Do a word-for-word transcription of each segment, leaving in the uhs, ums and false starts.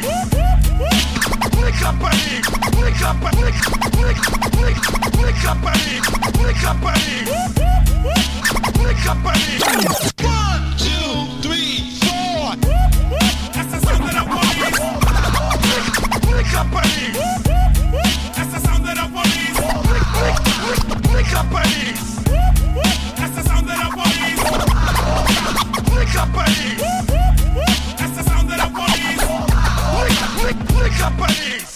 One, two, three, four. That's the sound of the police. Lick up police. That's the sound of the police. Lick up police. That's the sound of the police. Lick up police. That's the sound of the police. Lick up police.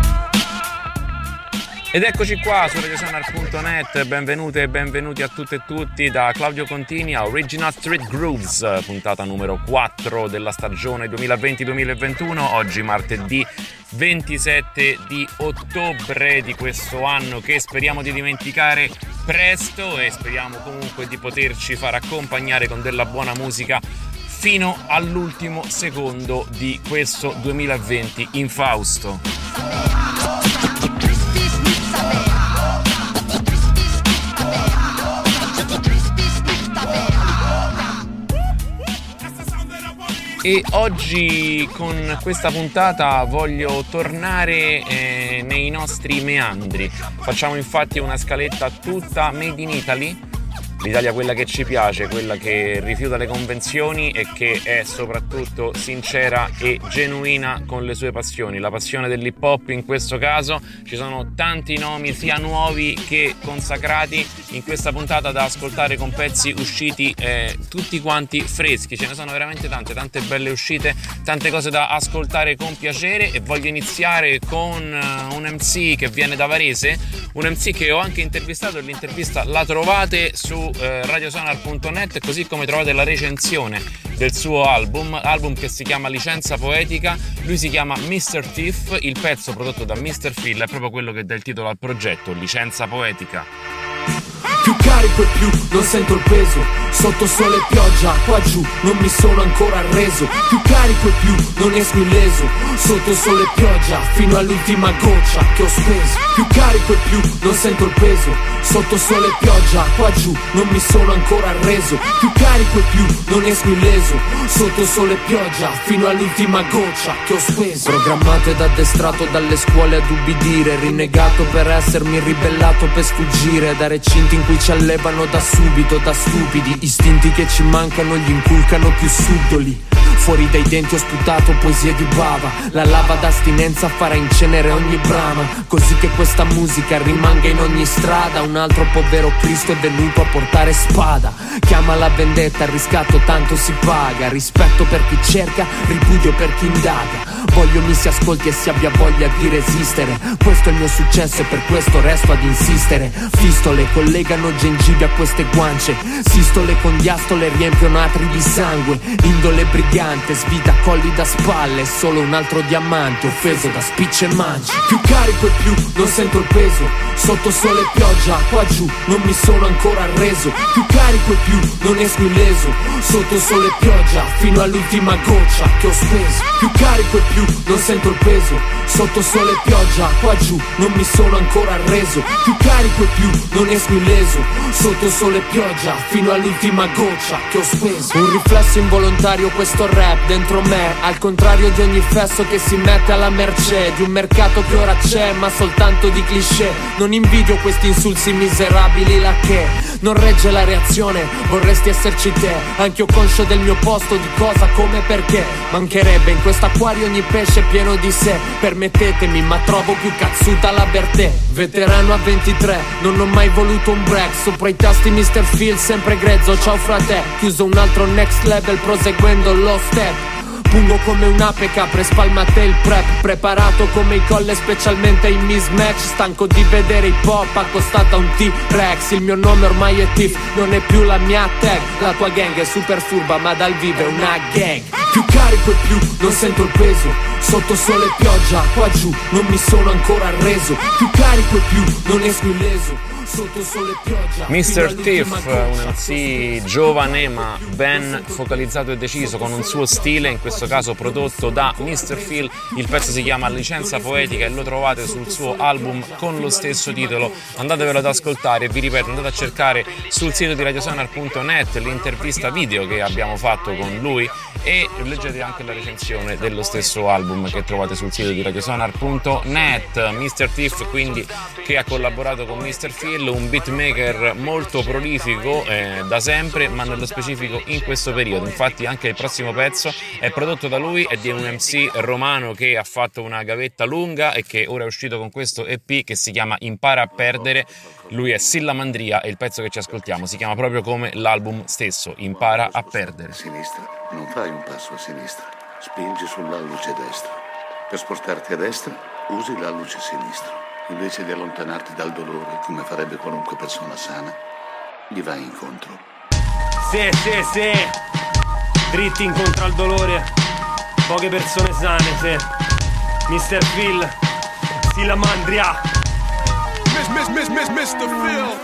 Ed eccoci qua su radiosonar punto net, benvenute e benvenuti a tutte e tutti da Claudio Contini a Original Street Grooves, puntata numero quattro della stagione duemilaventi duemilaventuno, oggi martedì ventisette di ottobre di questo anno che speriamo di dimenticare presto e speriamo comunque di poterci far accompagnare con della buona musica fino all'ultimo secondo di questo duemilaventi infausto. E oggi con questa puntata voglio tornare eh, nei nostri meandri. Facciamo infatti una scaletta tutta made in Italy, l'Italia quella che ci piace, quella che rifiuta le convenzioni e che è soprattutto sincera e genuina con le sue passioni. La passione dell'hip hop in questo caso, ci sono tanti nomi sia nuovi che consacrati in questa puntata da ascoltare con pezzi usciti eh, tutti quanti freschi, ce ne sono veramente tante, tante belle uscite, tante cose da ascoltare con piacere e voglio iniziare con uh, un M C che viene da Varese, un M C che ho anche intervistato e l'intervista la trovate su Eh, radiosonar punto net, così come trovate la recensione del suo album album che si chiama Licenza Poetica. Lui si chiama mister Thief, il pezzo prodotto da mister Phil è proprio quello che dà il titolo al progetto, Licenza Poetica. Più carico e più non sento il peso, sotto sole e pioggia, qua giù non mi sono ancora arreso. Più carico e più non esco illeso, sotto sole e pioggia, fino all'ultima goccia che ho speso. Più carico e più non sento il peso, sotto sole e pioggia, qua giù non mi sono ancora arreso. Più carico e più non esco illeso, sotto sole e pioggia, fino all'ultima goccia che ho speso. Programmato ed addestrato dalle scuole ad ubbidire, rinnegato per essermi ribellato per sfuggire da recinti in cui ci allevano da subito, da stupidi. Istinti che ci mancano gli inculcano più subdoli. Fuori dai denti ho sputato poesie di bava, la lava d'astinenza farà incenere ogni brama, così che questa musica rimanga in ogni strada. Un altro povero Cristo è venuto a portare spada, chiama la vendetta, il riscatto tanto si paga. Rispetto per chi cerca, ripudio per chi indaga. Voglio mi si ascolti e si abbia voglia di resistere, questo è il mio successo e per questo resto ad insistere. Fistole collegano gengive a queste guance, sistole con diastole riempiono atri di sangue. Indole brigante svita colli da spalle, solo un altro diamante offeso da spicce e mance. Più carico e più non sento il peso, sotto sole e pioggia, qua giù non mi sono ancora arreso. Più carico e più non esco illeso, sotto sole e pioggia, fino all'ultima goccia che ho speso. Più carico e più non sento il peso, sotto sole e pioggia, qua giù non mi sono ancora arreso. Più carico e più non esco illeso, sotto sole e pioggia, fino all'ultima goccia che ho speso. Un riflesso involontario questo rap dentro me, al contrario di ogni fesso che si mette alla mercé di un mercato che ora c'è ma soltanto di cliché. Non invidio questi insulsi miserabili, la che non regge la reazione, vorresti esserci te. Anch'io conscio del mio posto, di cosa, come, perché. Mancherebbe in questo acquario ogni pesce pieno di sé. Permettetemi ma trovo più cazzuta la Bertè. Veterano a ventitré, non ho mai voluto un break, sopra i tasti mister Phil sempre grezzo, ciao frate. Chiuso un altro next level proseguendo lo step. Pungo come un'ape capre, spalmate il prep, preparato come i colle specialmente in mismatch. Stanco di vedere hip hop accostata a un T-Rex. Il mio nome ormai è Tiff, non è più la mia tag. La tua gang è super furba ma dal vivo è una gang. Più carico e più non sento il peso, sotto sole e pioggia, qua giù non mi sono ancora arreso. Più carico e più non esco illeso, sotto sole e pioggia. mister Thief, un M C giovane ma ben focalizzato e deciso, con un suo stile, in questo caso prodotto da mister Phil. Il pezzo si chiama Licenza Poetica e lo trovate sul suo album con lo stesso titolo. Andatevelo ad ascoltare e vi ripeto, andate a cercare sul sito di radiosonar punto net l'intervista video che abbiamo fatto con lui e leggete anche la recensione dello stesso album che trovate sul sito di radiosonar punto net. mister Tiff quindi, che ha collaborato con mister Phil, un beatmaker molto prolifico eh, da sempre, ma nello specifico in questo periodo. Infatti anche il prossimo pezzo è prodotto da lui, è di un M C romano che ha fatto una gavetta lunga e che ora è uscito con questo E P che si chiama Impara a perdere. Lui è Silla Mandria e il pezzo che ci ascoltiamo si chiama proprio come l'album stesso, Impara a perdere. Sinistra, non fai un passo a sinistra, spingi sull'alluce destra. Per spostarti a destra, usi l'alluce sinistro. Invece di allontanarti dal dolore, come farebbe qualunque persona sana, gli vai incontro. Sì, sì, sì, dritti incontro al dolore, poche persone sane, sì. mister Phil, Silla Mandria. Miss, miss, miss, mister Phil.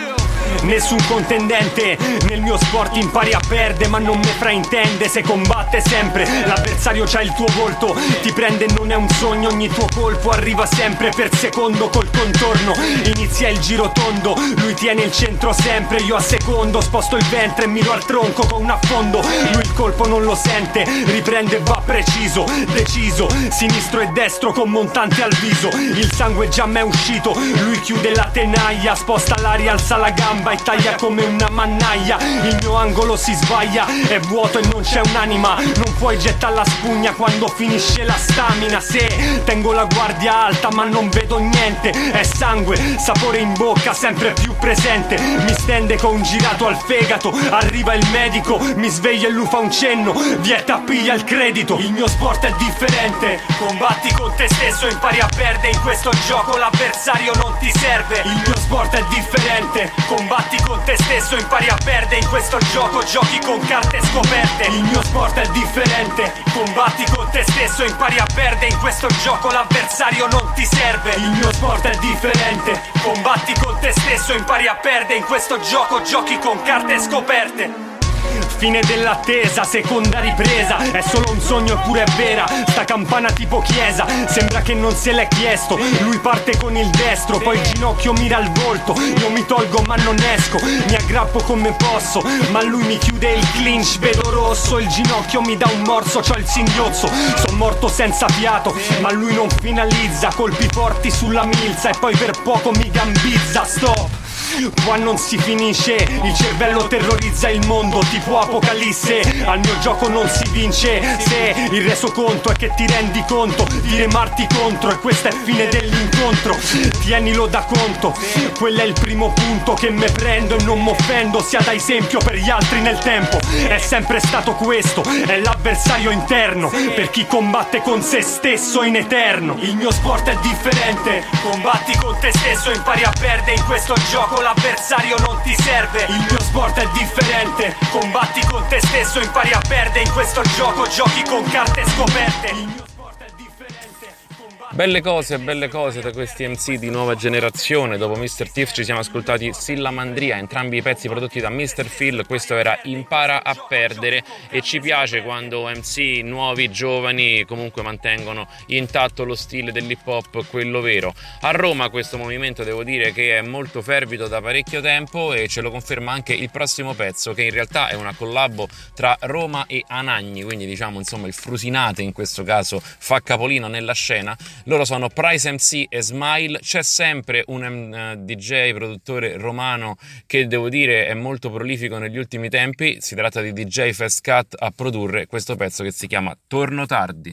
Nessun contendente nel mio sport impari a perdere, ma non me fraintende se combatte sempre. L'avversario c'ha il tuo volto, ti prende, non è un sogno, ogni tuo colpo arriva sempre per secondo col contorno. Inizia il giro tondo, lui tiene il centro sempre, io a secondo sposto il ventre e miro al tronco con un affondo. Lui il colpo non lo sente, riprende e va preciso, deciso, sinistro e destro con montante al viso. Il sangue già m'è uscito, lui chiude la tenaia, sposta l'aria, alza la gamba e taglia come una mannaia. Il mio angolo si sbaglia, è vuoto e non c'è un'anima. Non puoi gettare la spugna quando finisce la stamina. Se tengo la guardia alta ma non vedo niente, è sangue, sapore in bocca sempre più presente. Mi stende con un girato al fegato, arriva il medico, mi sveglia e lui fa un cenno, vieta piglia il credito. Il mio sport è differente, combatti con te stesso, impari a perdere in questo gioco, l'avversario non ti serve. Il mio sport è differente, combatti con te stesso, impari a perdere in questo gioco, giochi con carte scoperte. Il mio sport è differente, combatti con te stesso, impari a perdere in questo gioco, l'avversario non ti serve. Il mio sport è differente, combatti con te stesso, impari a perdere in questo gioco, giochi con carte scoperte. Fine dell'attesa, seconda ripresa, è solo un sogno eppure è vera. Sta campana tipo chiesa, sembra che non se l'è chiesto. Lui parte con il destro, poi il ginocchio mira al volto. Io mi tolgo ma non esco, mi aggrappo come posso, ma lui mi chiude il clinch, vedo rosso. Il ginocchio mi dà un morso, c'ho il singhiozzo, son morto senza fiato, ma lui non finalizza. Colpi forti sulla milza e poi per poco mi gambizza. Stop, qua non si finisce, il cervello terrorizza il mondo tipo Apocalisse. Al mio gioco non si vince se il resoconto è che ti rendi conto di remarti contro, e questa è fine dell'incontro. Tienilo da conto, quello è il primo punto che me prendo e non m'offendo, sia da esempio per gli altri nel tempo. È sempre stato questo, è l'avversario interno per chi combatte con se stesso in eterno. Il mio sport è differente, combatti con te stesso, impari a perdere in questo gioco, l'avversario non ti serve. Il mio sport è differente, combatti con te stesso, impari a perdere in questo gioco, giochi con carte scoperte. Il mio sport è differente, combatti... Belle cose, belle cose da questi M C di nuova generazione. Dopo mister Tiff ci siamo ascoltati Silla Mandria, entrambi i pezzi prodotti da mister Phil. Questo era Impara a perdere, e ci piace quando M C nuovi, giovani, comunque mantengono intatto lo stile dell'hip hop, quello vero. A Roma questo movimento devo dire che è molto fervido da parecchio tempo, e ce lo conferma anche il prossimo pezzo, che in realtà è una collabo tra Roma e Anagni, quindi diciamo insomma il Frusinate in questo caso fa capolino nella scena. Loro sono Price M C e Smile. C'è sempre un uh, D J, produttore romano, che devo dire è molto prolifico negli ultimi tempi. Si tratta di D J Fast Cut a produrre questo pezzo che si chiama Torno Tardi.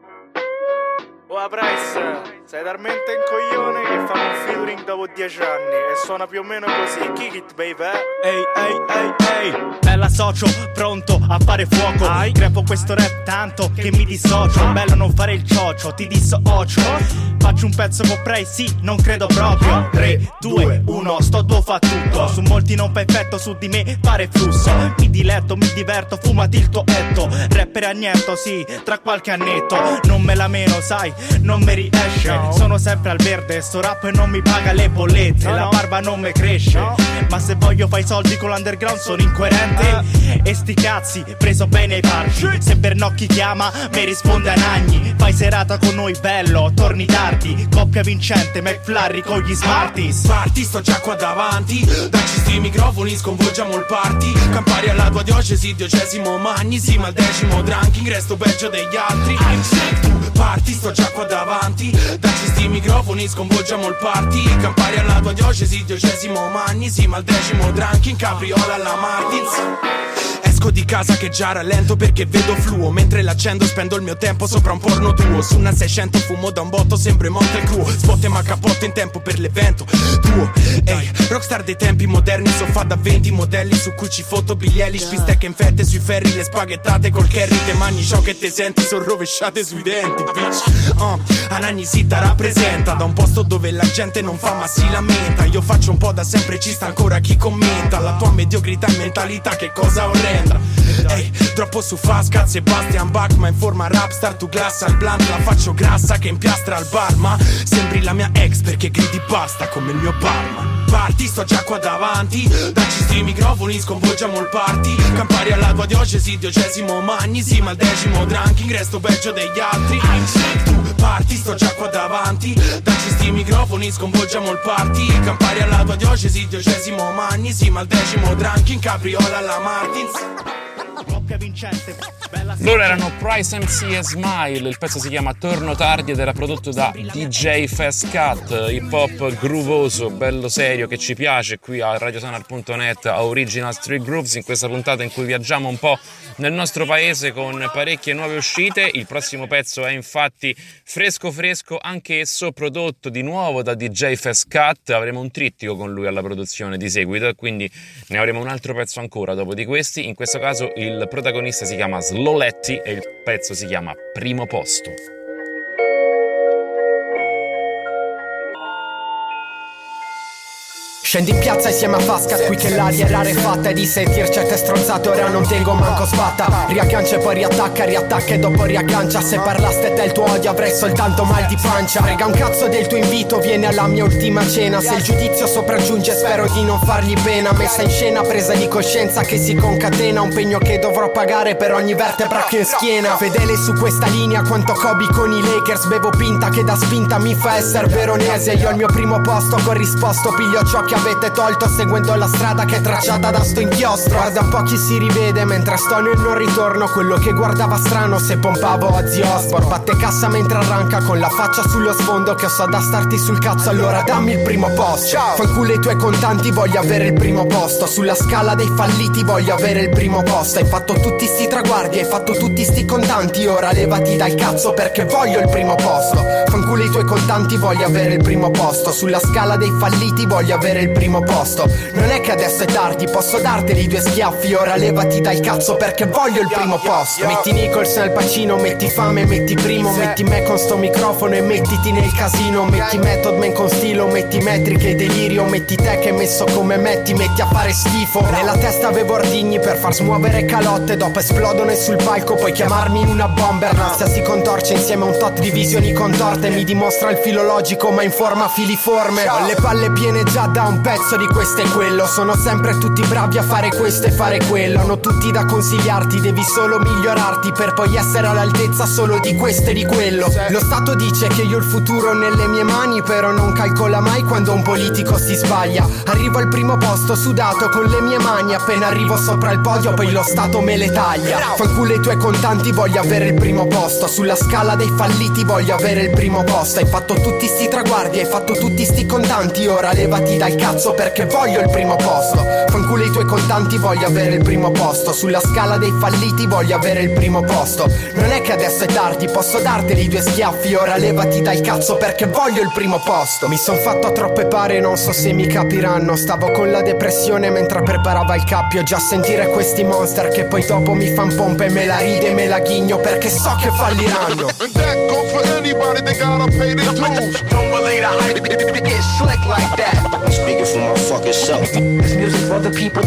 Oh Price, sei talmente un coglione che fa un featuring dopo dieci anni e suona più o meno così. Kick it baby. Ehi ehi ehi ehi, bella socio, pronto a fare fuoco. Ai. Crepo questo rap tanto che mi dissocio. Bello non fare il ciocio, ti dissocio. Faccio un pezzo con Prey, sì, non credo proprio. Tre, due, uno, sto due fa tutto. Su molti non fa effetto, su di me pare flusso. Mi diletto, mi diverto, fumati il tuo etto. Rapper agnetto, sì, tra qualche annetto. Non me la meno, sai, non mi riesce. No. Sono sempre al verde, sto rap non mi paga le bollette. No, la barba non mi cresce, no. Ma se voglio fai soldi con l'underground sono incoerente. E sti cazzi, preso bene ai parci. Se Bernocchi chiama, mi risponde Anagni. Fai serata con noi bello, torni tardi. Coppia vincente, McFlurry con gli Smarties. Parti, sto già qua davanti. Dacci sti microfoni, sconvolgiamo il party. Campari alla tua diocesi, diocesimo Magni. Sì, ma al decimo ranking resto peggio degli altri. Tu parti, sto già qua davanti. Dacci sti microfoni, sconvolgiamo il party. Campari alla tua diocesi, diocesimo Magni. Sì, ma al decimo ranking capriola alla Martins. Esco di casa che già rallento perché vedo fluo. Mentre l'accendo spendo il mio tempo sopra un porno tuo. Su una seicento fumo da un botto, sempre monte il cruo. Spot ma cappotto in tempo per l'evento tuo. Ehi, rockstar dei tempi moderni. Sofà da venti modelli su cui ci foto biglieli. Spistecche in fette sui ferri, le spaghettate col curry. Te mangi ciò che te senti, sono rovesciate sui denti, bitch. uh, Anagni Sitta rappresenta da un posto dove la gente non fa ma si lamenta. Io faccio un po' da sempre, ci sta ancora chi commenta. La tua mediocrità e mentalità, che cosa orrenda. Ehi, hey, troppo su Fasca, Sebastian Bach, ma in forma rapstar. Tu glassa al blunt, la faccio grassa che impiastra al bar. Ma sembri la mia ex perché gridi basta come il mio barman. Parti, sto già qua davanti. Dacci sti microfoni, sconvolgiamo il party. Campari alla tua diocesi, diocesimo Magni. Sì, ma al decimo ranking resto peggio degli altri. Tu parti, sto già qua davanti. Dacci sti microfoni, sconvolgiamo il party. Campari alla tua diocesi, diocesimo Magni. Sì, ma al decimo ranking capriola alla Martins. Loro erano Price M C e Smile, il pezzo si chiama Torno Tardi ed era prodotto da D J Fast Cut, hip hop groovoso, bello serio che ci piace qui a radiosonar punto net, a Original Street Grooves, in questa puntata in cui viaggiamo un po' nel nostro paese con parecchie nuove uscite. Il prossimo pezzo è infatti fresco fresco, anche esso prodotto di nuovo da D J Fast Cut. Avremo un trittico con lui alla produzione di seguito e quindi ne avremo un altro pezzo ancora dopo di questi. In questo caso il protagonista si chiama Sloletti e il pezzo si chiama Primo Posto. Scendi in piazza insieme a Fasca, qui che l'aria è rarefatta. E di sentir certe stronzate ora non tengo manco sfatta. Riaggancia e poi riattacca, riattacca e dopo riaggancia. Se parlaste del tuo odio avrei soltanto mal di pancia. Frega un cazzo del tuo invito, vieni alla mia ultima cena. Se il giudizio sopraggiunge spero di non fargli pena. Messa in scena, presa di coscienza che si concatena. Un pegno che dovrò pagare per ogni vertebra che in schiena. Fedele su questa linea quanto Kobe con i Lakers. Bevo pinta che da spinta mi fa essere veronese. Io al mio primo posto corrisposto, piglio ciò che avete tolto seguendo la strada che è tracciata da sto inchiostro. Guarda un po' chi si rivede mentre sto nel non ritorno. Quello che guardava strano se pompavo Ozzy Osbourne. Batte cassa mentre arranca con la faccia sullo sfondo. Che so da starti sul cazzo, allora dammi il primo posto. Fanculo i tuoi contanti, voglio avere il primo posto. Sulla scala dei falliti voglio avere il primo posto. Hai fatto tutti sti traguardi, hai fatto tutti sti contanti. Ora levati dal cazzo perché voglio il primo posto. Fanculo i tuoi contanti, voglio avere il primo posto. Sulla scala dei falliti voglio avere il primo posto. Non è che adesso è tardi, posso darteli due schiaffi. Ora levati dal cazzo perché voglio il primo posto. Metti Nicholson al Pacino, metti fame, metti primo. Metti me con sto microfono e mettiti nel casino. Metti Method Man con stilo, metti metriche e delirio. Metti te che messo come metti, metti a fare schifo. Nella testa avevo ordigni per far smuovere calotte. Dopo esplodono e sul palco puoi chiamarmi una bomber. L'ansia si contorce insieme a un tot di visioni contorte. Mi dimostra il filologico ma in forma filiforme. Ho le palle piene già da un pezzo di questo e quello. Sono sempre tutti bravi a fare questo e fare quello. Hanno tutti da consigliarti, devi solo migliorarti per poi essere all'altezza solo di questo e di quello. Lo Stato dice che io ho il futuro nelle mie mani, però non calcola mai quando un politico si sbaglia. Arrivo al primo posto sudato con le mie mani. Appena arrivo sopra il podio poi lo Stato me le taglia. Fanculo i tuoi contanti, voglio avere il primo posto. Sulla scala dei falliti voglio avere il primo posto. Hai fatto tutti sti traguardi, hai fatto tutti sti contanti. Ora levati dal cazzo perché voglio il primo posto. Fanculo i tuoi contanti, voglio avere il primo posto. Sulla scala dei falliti voglio avere il primo posto. Non è che adesso è tardi, posso darteli due schiaffi. Ora levati dal cazzo perché voglio il primo posto. Mi son fatto troppe pare, non so se mi capiranno. Stavo con la depressione mentre preparava il cappio. Già sentire questi monster che poi dopo mi fan pompe e me la ride e me la ghigno perché so che falliranno. And that goes for anybody that gotta pay their dues. Don't believe the hype, it get slick like that. I'm speaking for my fucking self. This music for the people.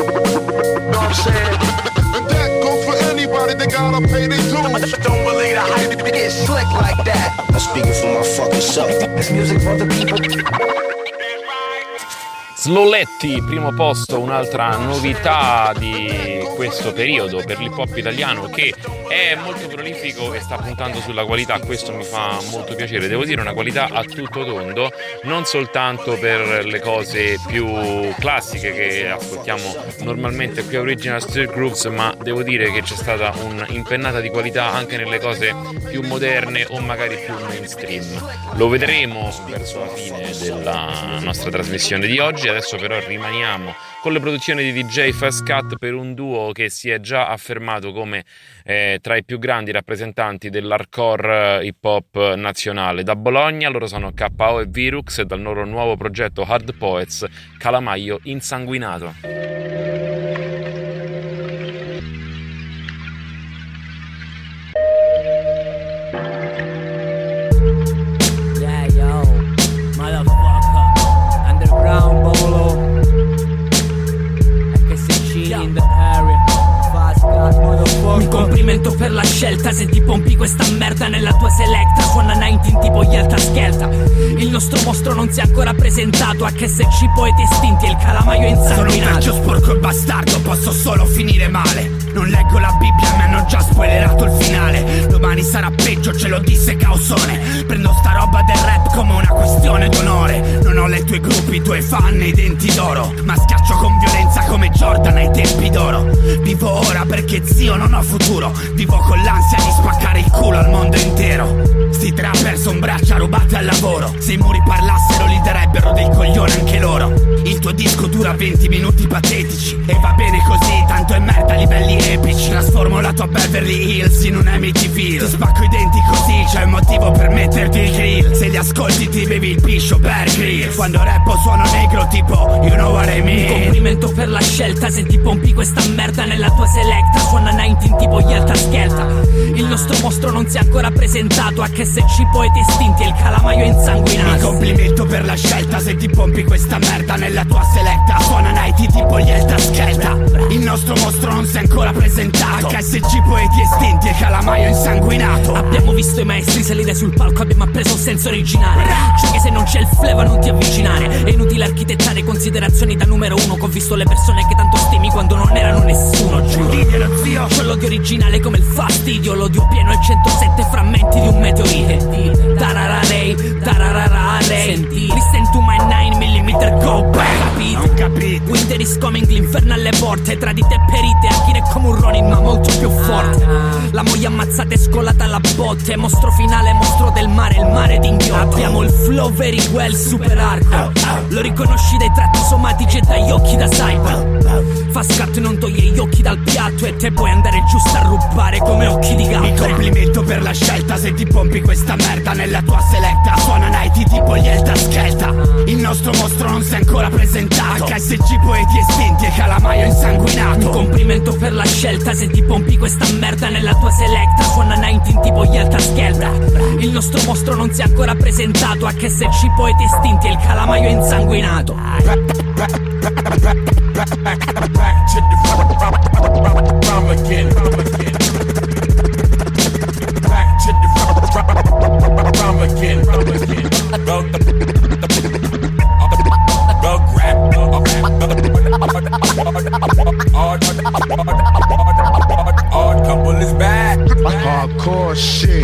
Know what I'm saying? And that goes for anybody that gotta pay their dues. Don't believe the hype, it get slick like that. I'm speaking for my fucking self. This music for the people. Sloletti, primo posto, un'altra novità di questo periodo per l'hip hop italiano che è molto prolifico e sta puntando sulla qualità. Questo mi fa molto piacere, devo dire una qualità a tutto tondo, non soltanto per le cose più classiche che ascoltiamo normalmente qui a Original Street Grooves, ma devo dire che c'è stata un'impennata di qualità anche nelle cose più moderne o magari più mainstream. Lo vedremo verso la fine della nostra trasmissione di oggi. Adesso però rimaniamo con le produzioni di D J Fast Cat per un duo che si è già affermato come eh, tra i più grandi rappresentanti dell'hardcore hip hop nazionale. Da Bologna loro sono K O e Virux e dal loro nuovo progetto Hard Poets, Calamaio Insanguinato. Yeah, yo, motherfucker, underground bolo, H S C in the area. Un complimento per la scelta, se ti pompi questa merda nella tua selecta. Suona diciannove tipo gli alta schielta. Il nostro mostro non si è ancora presentato, H S C poeti estinti e il calamaio insanguinato. Sono un vecchio sporco e bastardo, posso solo finire male. Non leggo la Bibbia, mi hanno già spoilerato il finale. Domani sarà peggio, ce lo disse Causone. Prendo sta roba del rap come una questione d'onore. Non ho le tue gruppi, i tuoi fan e i denti d'oro, ma schiaccio con violenza come Jordan ai tempi d'oro. Vivo ora perché zio non ho futuro, vivo con l'ansia di spaccare il culo al mondo intero. Sti trapper son braccia rubate al lavoro, se i muri parlassero li darebbero del coglione anche loro. Il tuo disco dura venti minuti patetici e va bene così, tanto è merda a livelli epici. Trasformo la tua Beverly Hills in un Amityville. Ti spacco i denti così, c'è un motivo per metterti il grill. Se li ascolti ti bevi il piscio Bear Grylls. Quando rappo suono negro tipo you know what I mean. Un complimento per la scelta, se ti pompi questa merda nella tua selecta. Suona diciannove tipo gli alta schielta. Il nostro mostro non si è ancora presentato, H S C poeti estinti e il calamaio insanguinato. Un complimento per la scelta, se ti pompi questa merda nella tua selecta. Suona diciannove tipo gli alta schielta. Il nostro mostro non si è ancora presentato, H S C poeti estinti e calamaio insanguinato. Abbiamo visto i maestri salire sul palco, abbiamo appreso un senso originale, cioè che se non c'è il flavor non ti avvicinare. È inutile architettare considerazioni da numero uno, che ho visto le persone che tanto stimi quando non erano nessuno, giuro. Diglielo zio. C'ho l'odio originale come il fastidio, l'odio pieno e centosette frammenti di un meteorite. Tarararei, tararararei. Listen to my nine millimeter go back. Capito? Non capito. Winter is coming, l'inferno alle porte. Tradite e perite, Akira è come un Ronin ma molto più forte. La moglie ammazzata e scolata alla botte. Mostro finale, mostro del mare, il mare d'inghiotto. Abbiamo il flow very well, super arco. Lo riconosci dai tratti somatici e dagli occhi da cyber. Fast cut non toglie gli occhi dal piatto e te puoi andare giusto a rubare come occhi di gatto. Mi complimento per la scelta, se ti pompi questa merda nella tua selecta. Suona diciannove tipo gli alta schielta. Il nostro mostro non si è ancora presentato, H S C poeti estinti e calamaio insanguinato. Un complimento per la scelta, se ti pompi questa merda nella tua selecta. Suona diciannove tipo gli alta schielta. Il nostro mostro non si è ancora presentato, H S C poeti estinti e il calamaio insanguinato. Back to the rum again. Back to the rum again. Go go grab. Odd couple is back. Hardcore shit.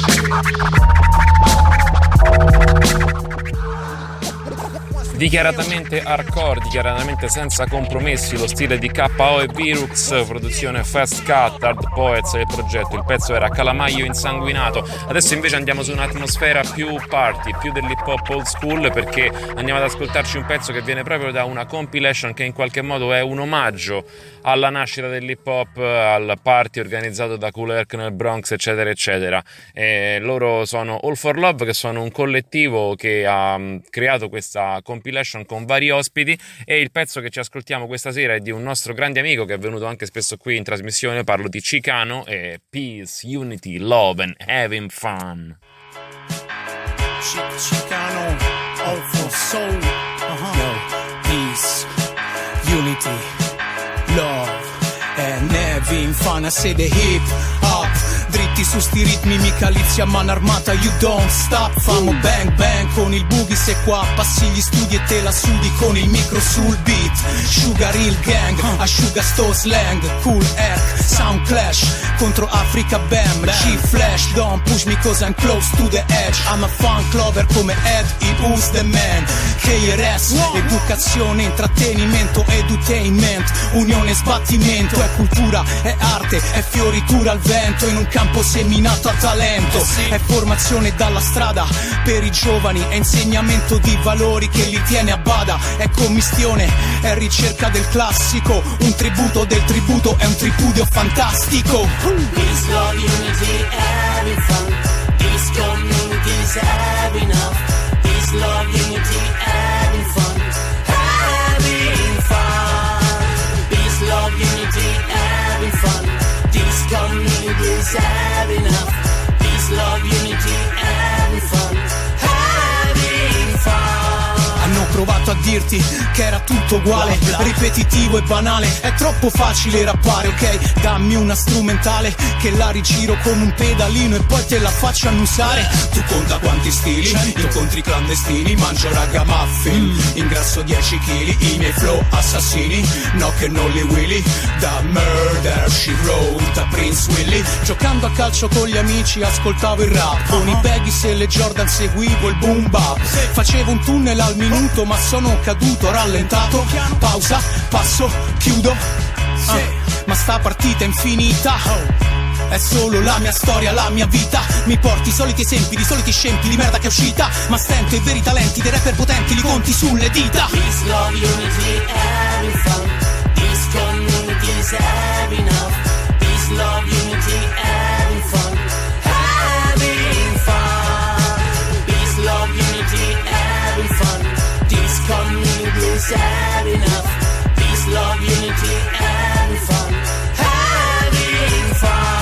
Dichiaratamente hardcore, dichiaratamente senza compromessi, lo stile di K O e Virux, produzione Fast Cut, Hard Poets e il progetto. Il pezzo era Calamaio Insanguinato. Adesso invece andiamo su un'atmosfera più party, più dell'hip hop old school, perché andiamo ad ascoltarci un pezzo che viene proprio da una compilation che in qualche modo è un omaggio alla nascita dell'hip hop, al party organizzato da Kool Herc nel Bronx, eccetera eccetera. E loro sono All for Love, che sono un collettivo che ha creato questa compilation con vari ospiti, e il pezzo che ci ascoltiamo questa sera è di un nostro grande amico che è venuto anche spesso qui in trasmissione. Parlo di Chicano e Peace, Unity, Love and Having Fun. Chicano, all for soul, uh-huh. Yo, peace, unity, love and having fun. I say the hip hop, drip Metti su sti ritmi mica lizia a mano armata, you don't stop. Famo bang bang con il boogie, se qua passi gli studi e te la sudi con il micro sul beat. Sugar Hill Gang, asciuga sto slang. Cool Herc, Sound Clash contro Africa Bam. G-Flash, don't push me cause I'm close to the edge. I'm a fun clover come Ed, il Who's the Man. K R S, educazione, intrattenimento, edutainment. Unione, sbattimento, è cultura, è arte, è fioritura al vento. In un campo seminato a talento, è formazione dalla strada per i giovani, è insegnamento di valori che li tiene a bada. È commistione, è ricerca del classico, un tributo del tributo, è un tripudio fantastico. Peace, love, unity, having fun. This community's having enough. Peace, love, unity, having fun. Having fun. Peace, love, unity, having fun. This community's having enough. Peace, love, unity, having fun. Having fun. Hanno provato a dirti che era tutto uguale, ripetitivo e banale, è troppo facile rappare, ok? Dammi una strumentale che la rigiro con un pedalino e poi te la faccio annusare. Tu conta quanti stili, incontri clandestini, mangio ragamuffin, ingrasso dieci chili, i miei flow assassini, no che non li willy, da Murder She Wrote, da Prince Willy. Giocando a calcio con gli amici ascoltavo il rap, con i Baggies e le Jordan seguivo il boom bap. Facevo un tunnel al minuto ma sono caduto, rallentato, pausa, passo, chiudo, ah, ma sta partita è infinita, è solo la mia storia, la mia vita. Mi porti i soliti esempi di soliti scempi di merda che è uscita, ma stento i veri talenti dei rapper potenti li conti sulle dita. Peace, love, unity, having fun. This community's having enough. Peace, love, unity, having fun. Having fun. Peace, love, unity, having fun. This community's having enough. Peace, love, unity, having fun. Having fun.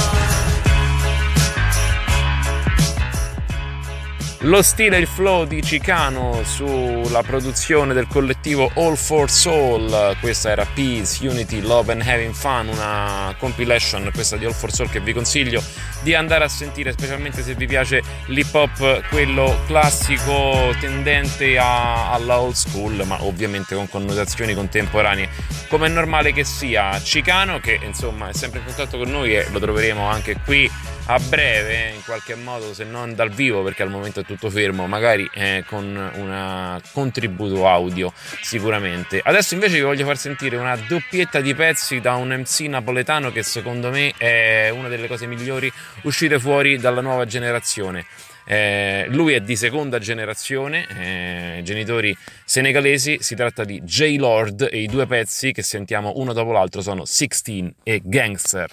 Lo stile e il flow di Chicano sulla produzione del collettivo All for Soul. Questa era Peace, Unity, Love and Having Fun, una compilation, questa di All for Soul, che vi consiglio di andare a sentire, specialmente se vi piace l'hip hop, quello classico tendente a, alla old school, ma ovviamente con connotazioni contemporanee, come è normale che sia. Chicano, che insomma è sempre in contatto con noi e lo troveremo anche qui a breve, in qualche modo, se non dal vivo perché al momento è tutto fermo, magari eh, con un contributo audio sicuramente. Adesso invece vi voglio far sentire una doppietta di pezzi da un M C napoletano che secondo me è una delle cose migliori uscite fuori dalla nuova generazione. Eh, lui è di seconda generazione, eh, genitori senegalesi, si tratta di J-Lord e i due pezzi che sentiamo uno dopo l'altro sono sixteen e Gangster.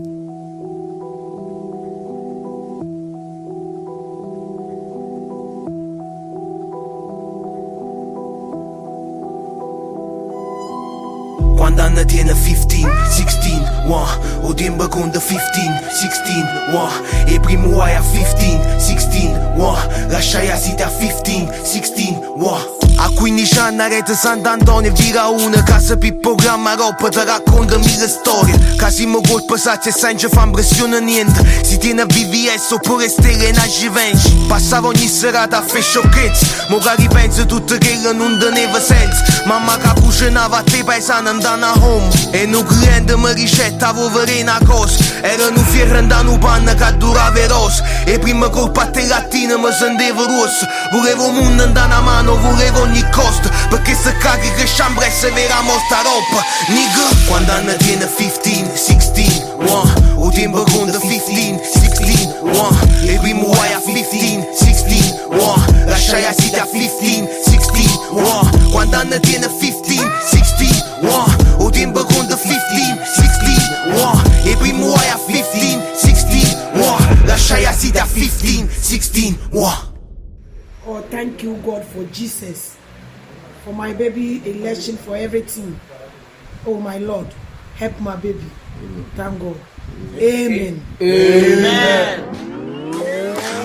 Quando anni tiene fifteen, sixteen, one. O tiempo con the fifteen, sixteen, one. E primo uai a fifteen, sixteen, one. Lasciai a sita a fifteen, sixteen, one. A quindici anni a rete Sant'Antonio vira una casa per programma roba ti racconta mille storie. Casimo colpo saccia e senza fa impressione niente. Si tiene a V V S oppure stelle in Agivenci. Passava ogni serata a fare sciocchezze. Mo che ripenso tutto che non teneva senso. Mamma che cucinava a te paesano andando a home. E non cliente mi ricetta povere una cosa. Erano fierro andando panna che durava rosa. E prima colpa a te lattina mi sentivo rosso. Volevo mondo andare a mano, volevo ogni costo. Perché se caghi che sciambra e se vera molta roba. Nigga, quando anni tiene fifteen, sixteen, one. O tempo conta fifteen, sixteen, one. E primo uai a fifteen, sixteen, one. Lasciai a sita a fifteen, sixteen, one. Quando anni tiene fifteen, sixteen, one. O tempo conta fifteen, sixteen, one. E primo uai a fifteen, sixteen, one. Lasciai a sita a fifteen, sixteen, one. Oh, thank you, God, for Jesus, for my baby election, for everything. Oh, my Lord, help my baby. Thank God. Amen. Amen.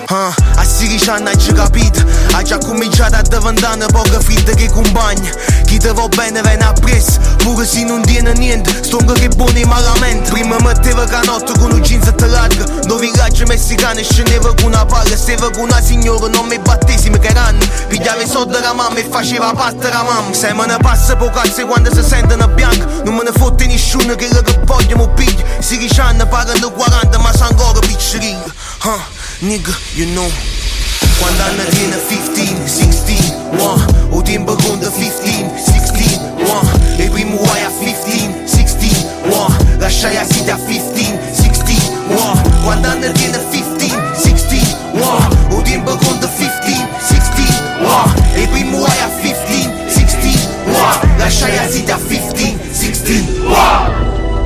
Uh, a sedici anni hai già capito, hai già cominciato a diventare una poca fritta che compagna. Chi te va bene viene appresso, pure se non tiene niente, stonga che buoni malamente. Prima metteva canotto con un jeans e larga, no villaggio messicano scendeva con una palla. Steva con una signora, non mi battesimo che erano. Pigliava i soldi da mamma e faceva parte da mamma. Se me ne passa po' cazzo quando si sentono bianco, non me ne fotte nessuno che la che voglio mo piglia. sedici anni pagano quaranta ma sa ancora piccerino. Huh, nigga, you know. Quando hanno tiene quindici, sedici, one. O tempo conta quindici, sedici, one. E primo guai a quindici, sedici, one. Lasciai a sita a quindici, sedici, one. Quando hanno tiene quindici, sedici, one. O tempo conta quindici, sedici, one. E primo guai a quindici, sedici, one. Lasciai a sita a quindici, sedici, one.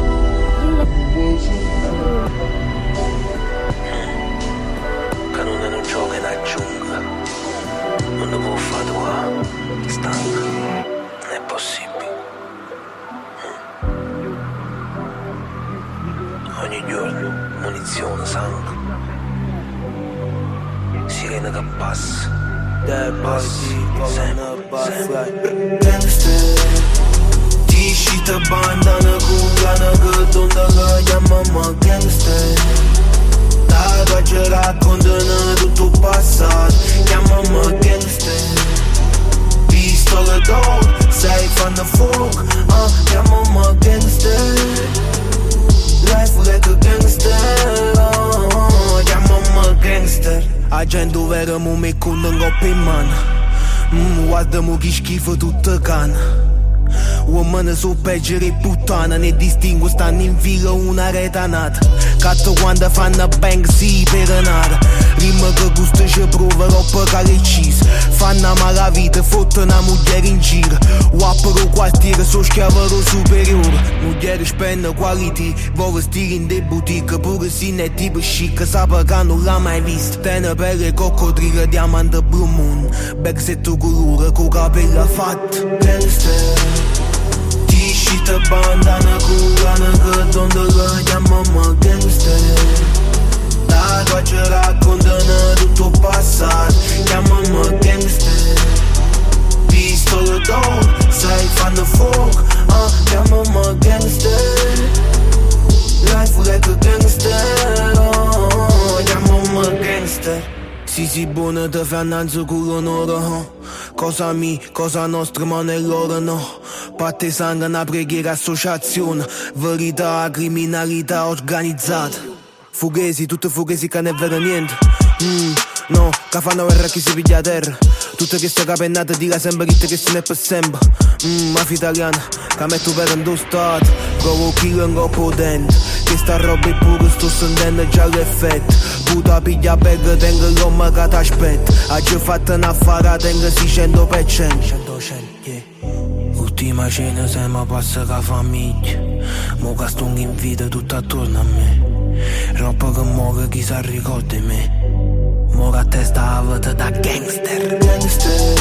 Non lo può fare qua, stanco, non è possibile. Ogni giorno, munizione, sangue, sirena che passa, passa, sempre, sempre. T-shirt bandana con gana che donda che chiamama gangster. La tua raccontano tutto il passato, chiamami gangster. Pistola d'oro, sei fan da fuoco, uh, chiamami gangster. Life like a gangster, uh, chiamami gangster. Agendo vero mo me con un coppa in mano, mm, guarda che schifo tutta canna. Uomini sono peggio che puttana, ne distingo stanno in fila una retanata. Catto quando fanno bang si per nada. Rima che gusto ci prova roba che le cheese. Fanno mala vita, fotto una moglie in giro. Wappero quartiere, so schiavero superiore. Moglie spende quality, vuole stare in de boutique. Pure se ne è tipo chic, sape che non l'ha mai visto. Tene pelle coccodrillo, diamante blue moon. Backsetto colore, con capella fatta. Gangster. T-shirt bandana con gana che donda che chiamama gangster. La tua ci raccontano tutto il passato, chiamama gangster. Pistola d'oro, sai fanno fuoco, uh, chiamama gangster. Life like a gangster, uh, chiamama gangster. Si si buona te fa annanzi con l'onore, uh. Cosa mi, cosa nostra ma non è loro no. Parte sangue una preghiera associazione. Verità, criminalità organizzata. Fughesi, tutte fughesi che non è vero niente. Mm, no, che fanno guerra chi si piglia a terra. Tutte queste capennate dica sempre che se ne è per sempre. Mm, mafia italiana, che metto per un stato. Provo kill un po' potente. Questa roba è pure sto sentendo già l'effetto. Puta piglia bag, tengo l'uomo che t'aspetta. Ha già fatto un affare, tengo sì cento per cento. cento per cento, yeah. Ultima cena se mi passa con la famiglia. Mo che sto in vita tutto attorno a me. Roba che muore chi sa ricorda di me. Mo che a testa la vita da gangster. Gangster.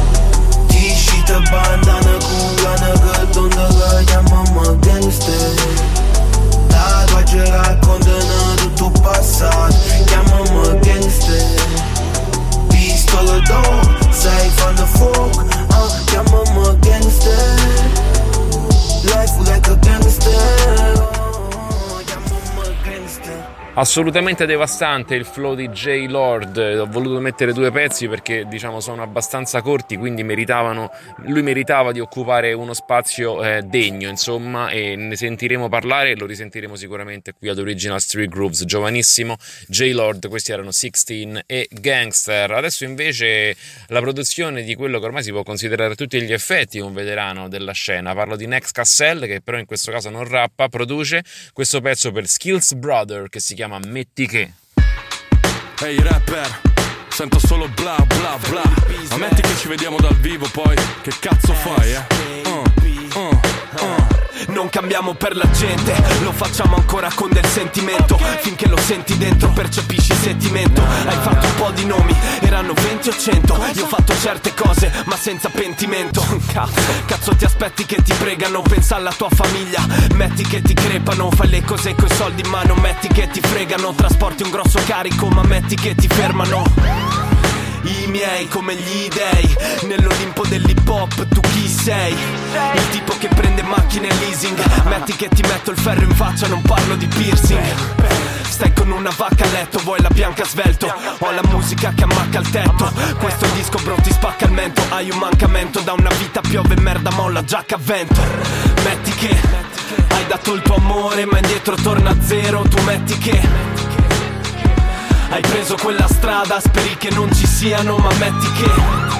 T-shirt bandana con gana che donda che chiamama gangster. La tua ci raccontano tutto il passato, chiamami gangster. Pistola d'oro, sai fanno fuoco, uh, chiamami gangster. Life like a gangster, uh, chiamami gangster. Assolutamente devastante il flow di J-Lord. Ho voluto mettere due pezzi perché diciamo sono abbastanza corti, quindi meritavano, lui meritava di occupare uno spazio eh, degno insomma, e ne sentiremo parlare e lo risentiremo sicuramente qui ad Original Street Grooves. Giovanissimo J-Lord, questi erano sedici e Gangster. Adesso invece la produzione di quello che ormai si può considerare a tutti gli effetti un veterano della scena. Parlo di Next Cassell, che però in questo caso non rappa, produce questo pezzo per Skills Brother che si chiama Metti che. Ehi hey rapper, sento solo bla bla bla. Ammetti che ci vediamo dal vivo, poi che cazzo fai, eh? Uh, uh, uh. Non cambiamo per la gente, lo facciamo ancora con del sentimento. Finché lo senti dentro percepisci sentimento. Hai fatto un po' di nomi, erano venti a cento. Io ho fatto certe cose ma senza pentimento. Cazzo, cazzo ti aspetti che ti pregano? Pensa alla tua famiglia, metti che ti crepano. Fai le cose coi soldi in mano, metti che ti fregano. Trasporti un grosso carico ma metti che ti fermano. I miei come gli dei, nell'Olimpo dell'hip hop tu chi sei? Il tipo che prende macchine leasing, metti che ti metto il ferro in faccia, non parlo di piercing. Stai con una vacca a letto, vuoi la bianca svelto? Ho la musica che ammacca il tetto. Questo disco bro ti spacca il mento. Hai un mancamento, da una vita piove merda ma ho la giacca a vento. Metti che hai dato il tuo amore ma indietro torna a zero. Tu metti che hai preso quella strada, speri che non ci siano, ma metti che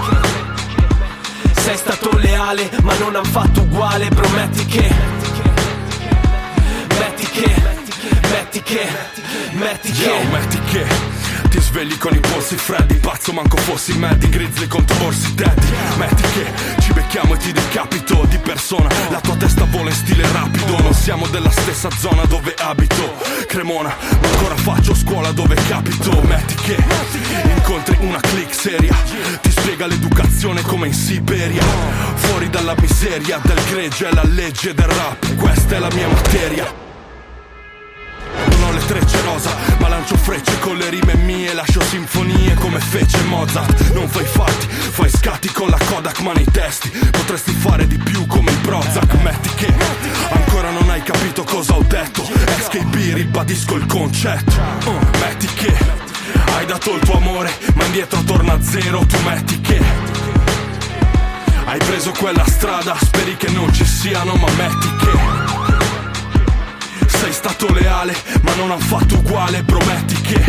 sei stato leale, ma non han fatto uguale, bro, metti che Metti che Metti che Metti che Yo, metti che ti svegli con i polsi freddi, pazzo manco fossi Maddy, Grizzly contro orsi Teddy. Metti che ci becchiamo e ti decapito di persona, la tua testa vola in stile rapido. Non siamo della stessa zona dove abito, Cremona, ma ancora faccio scuola dove capito. Metti che incontri una clique seria, ti spiega l'educazione come in Siberia. Fuori dalla miseria del gregge è la legge del rap, questa è la mia materia. Non ho le trecce rosa, ma lancio frecce con le rime mie. Lascio sinfonie come fece Mozart. Non fai fatti, fai scatti con la Kodak ma nei testi potresti fare di più come il Prozac. Metti che ancora non hai capito cosa ho detto, S K P ribadisco il concetto. uh, Metti che hai dato il tuo amore ma indietro torna a zero. Tu metti che hai preso quella strada, speri che non ci siano, ma metti che sei stato leale, ma non han fatto uguale, prometti che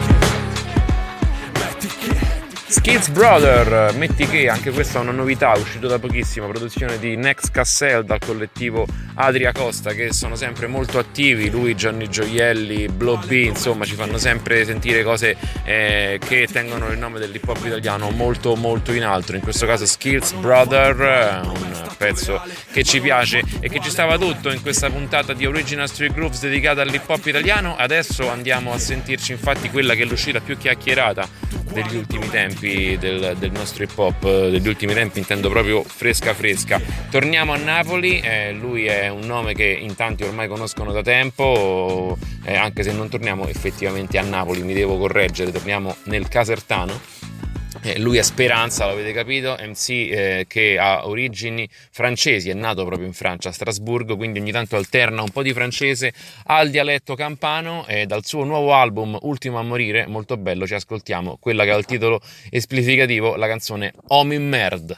Metti che Skids Brother, metti che, anche questa è una novità, uscito da pochissimo, produzione di Next Cassell dal collettivo Adria Costa, che sono sempre molto attivi, lui, Gianni Gioielli, Blow B, insomma ci fanno sempre sentire cose eh, che tengono il nome dell'hip hop italiano molto molto in alto. In questo caso Skids Brother, un pezzo che ci piace e che ci stava tutto in questa puntata di Original Street Grooves dedicata all'hip hop italiano. Adesso andiamo a sentirci infatti quella che è l'uscita più chiacchierata degli ultimi tempi del, del nostro hip hop, degli ultimi tempi intendo proprio fresca fresca. Torniamo a Napoli, eh, lui è un nome che in tanti ormai conoscono da tempo, eh, anche se non torniamo effettivamente a Napoli, mi devo correggere, torniamo nel Casertano. Eh, lui è Speranza, l'avete capito, M C eh, che ha origini francesi, è nato proprio in Francia, a Strasburgo, quindi ogni tanto alterna un po' di francese al dialetto campano. E dal suo nuovo album Ultimo a morire, molto bello, ci ascoltiamo quella che ha il titolo esplicativo, la canzone Homme in Merde.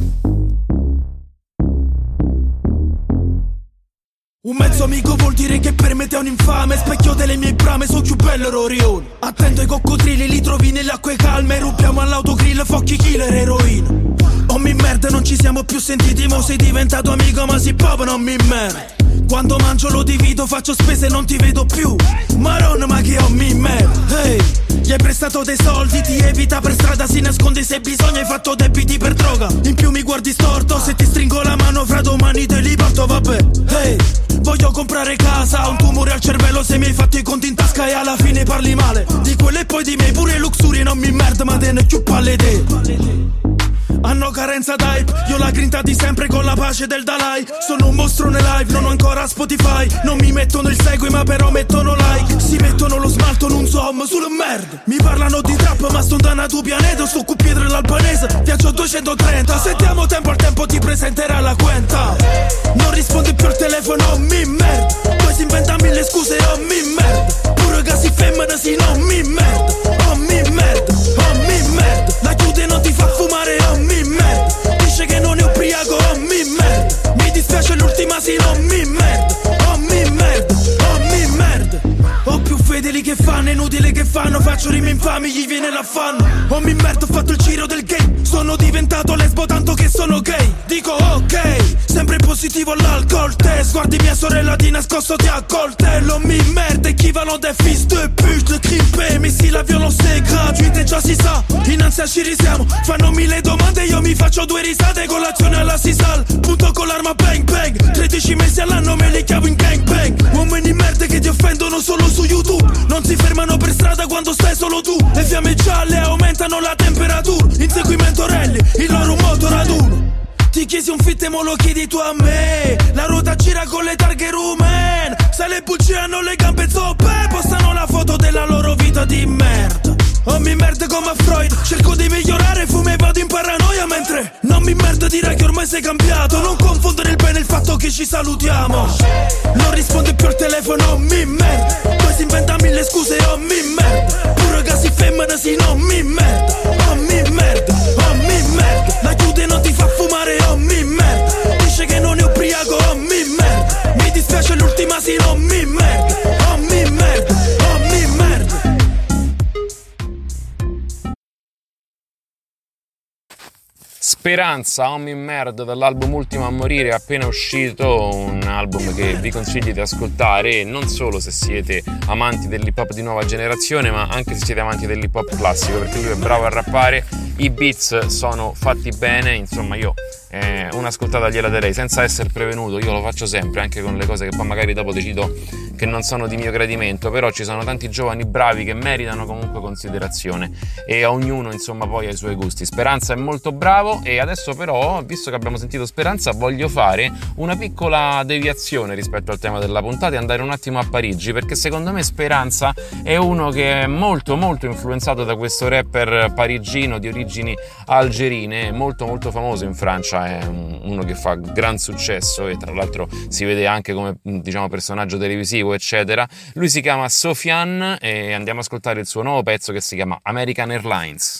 Un mezzo amico vuol dire che per me te è un infame, specchio delle mie brame, so più bello Rorione. Attento ai coccodrilli, li trovi nelle acque calme, rubiamo all'autogrill, fucchi killer, eroina. Oh mi merda, non ci siamo più sentiti, mo sei diventato amico ma si proprio non mi merda. Quando mangio lo divido, faccio spese e non ti vedo più. Maronna ma che ho mi merda. Hey, gli hai prestato dei soldi, ti evita per strada, si nasconde se bisogna, hai fatto debiti per droga. In più mi guardi storto, se ti stringo la mano fra domani te li porto, vabbè. Hey, voglio comprare casa, un tumore al cervello se mi hai fatto i conti in tasca e alla fine parli male di quello e poi di me, pure luxury non mi merda ma te ne più palle te. Hanno carenza d'hype, io la grinta di sempre con la pace del Dalai. Sono un mostro nel live, non ho ancora Spotify. Non mi mettono il segui ma però mettono like. Si mettono lo smalto in un zoom sulla merda. Mi parlano di trap ma sto da tuo pianeta. Sto con Pietro l'albanese, viaggio duecentotrenta. Se diamo tempo al tempo ti presenterà la cuenta. Non risponde più al telefono, oh mi merda. Poi si inventa mille scuse, oh mi merda. Pure che si femmina si no mi merda. Oh mi merda, oh mi merda. La chiude non ti fa fumare, oh mi merda. Dice che non è ubriaco, oh mi merda. Mi dispiace l'ultima sì, non mi merda. Oh mi merda, oh mi merda. Ho più fedeli che fanno, inutile che fanno. Faccio rime infami, gli viene l'affanno. Oh mi merda, ho fatto il giro del game. Sono diventato lesbo tanto che sono gay. Dico ok, sempre positivo all'alcol test. Guardi mia sorella di nascosto ti accoltello. Mi merda, equivalent des fils de pute. Le crime mais si la violence è gratuita già si sa. Innanzi a ci risiamo, fanno mille domande, io mi faccio due risate. Colazione alla Sisal, punto con l'arma bang bang. Tredici mesi all'anno me li chiavo in gang bang. Uomini merde che ti offendono solo su YouTube. Non si fermano per strada quando stai solo tu. Le fiamme gialle aumentano la temperatura. tour, inseguimento rally, il loro moto raduno. Ti chiesi un fit e mo lo chiedi tu a me. La ruota gira con le targhe rumen. Se le bugie hanno le gambe zoppe, postano la foto della loro vita di merda. Oh mi merda come a Freud, cerco di migliorare, fumo e vado in paranoia. Mentre non mi merda dire che ormai sei cambiato. Non confondere il bene e il fatto che ci salutiamo. Non risponde più al telefono, oh mi merda. Poi si inventa mille scuse, oh mi merda. Pure che si femmina, si no mi merda. Oh mi merda, oh mi merda. La chiude non ti fa fumare, oh mi merda. Dice che non è ubriaco, oh mi merda. Mi dispiace l'ultima, sì, oh mi merda. Oh mi merda, oh mi merda. Speranza, Homie Merd, dall'album Ultimo a morire, appena uscito, un album che vi consiglio di ascoltare non solo se siete amanti dell'hip hop di nuova generazione, ma anche se siete amanti dell'hip hop classico, perché lui è bravo a rappare, i beats sono fatti bene, insomma io eh, un'ascoltata gliela darei senza essere prevenuto. Io lo faccio sempre, anche con le cose che poi magari dopo decido che non sono di mio gradimento, però ci sono tanti giovani bravi che meritano comunque considerazione e a ognuno insomma poi ha i suoi gusti. Speranza è molto bravo. E adesso però, visto che abbiamo sentito Speranza, voglio fare una piccola deviazione rispetto al tema della puntata e andare un attimo a Parigi, perché secondo me Speranza è uno che è molto molto influenzato da questo rapper parigino di origini algerine, molto molto famoso in Francia, è uno che fa gran successo e tra l'altro si vede anche come, diciamo, personaggio televisivo eccetera. Lui si chiama Sofiane e andiamo ad ascoltare il suo nuovo pezzo che si chiama American Airlines.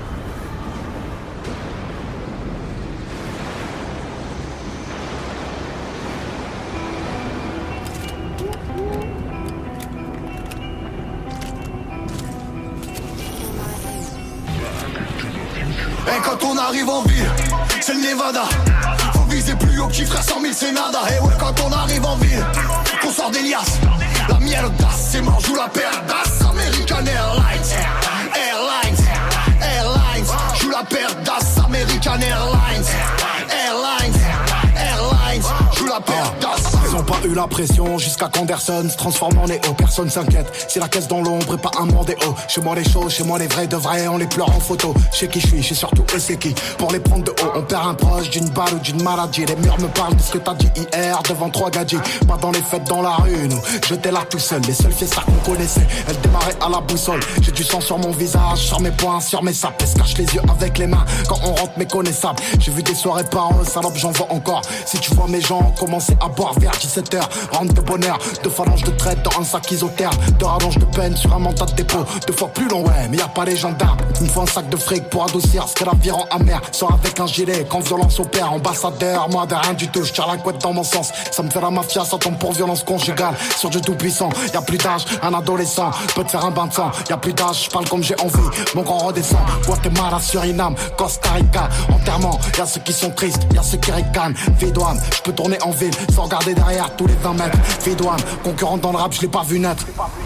Et quand on arrive en ville, c'est le Nevada. Faut viser plus haut, petit frère, cent mille c'est nada. Et ouais, quand on arrive en ville, qu'on sort des liasses. La mierda, c'est mort, joue la perdasse. American Airlines, Airlines, Airlines. Joue la perdasse, American Airlines, Airlines, Airlines. Joue la perdasse. Ils ont pas eu la pression jusqu'à qu'Anderson se transforme en Néo. Personne s'inquiète, c'est la caisse dans l'ombre et pas un mandéo. Chez moi les choses, chez moi les vrais de vrais, on les pleure en photo. Chez qui je suis, je sais surtout eux c'est qui. Pour les prendre de haut, on perd un proche d'une balle ou d'une maladie. Les murs me parlent de ce que t'as dit hier devant trois gadgets. Pas dans les fêtes dans la rue, nous. J'étais là tout seul, les seules fiestas qu'on connaissait. Elles démarraient à la boussole. J'ai du sang sur mon visage, sur mes poings, sur mes sapes. Se cache les yeux avec les mains quand on rentre méconnaissable. J'ai vu des soirées par eux, salope, j'en vois encore. Si tu vois mes gens commencer à boire vers dix-sept heures, rentre de bonheur, deux phalanges de traite dans un sac isotherme, deux rallonges de peine sur un mandat de dépôt, deux fois plus long, ouais, mais y'a pas les gendarmes. Il me faut un sac de fric pour adoucir ce qu'est l'aviron amer. Sors avec un gilet, quand violence opère, ambassadeur, moi de rien du tout, je tire la couette dans mon sens. Ça me fait la mafia, ça tombe pour violence conjugale. Sur du tout puissant, y'a plus d'âge, un adolescent peut te faire un bain de sang. Y'a plus d'âge, je parle comme j'ai envie, mon grand redescend. Guatemala, Suriname, Costa Rica, enterrement, y'a ceux qui sont tristes, y'a ceux qui ricanent. Vidouane, je peux tourner en ville sans regarder derrière tous les vingt mètres. Vidouane, concurrent dans le rap, je l'ai pas vu naître.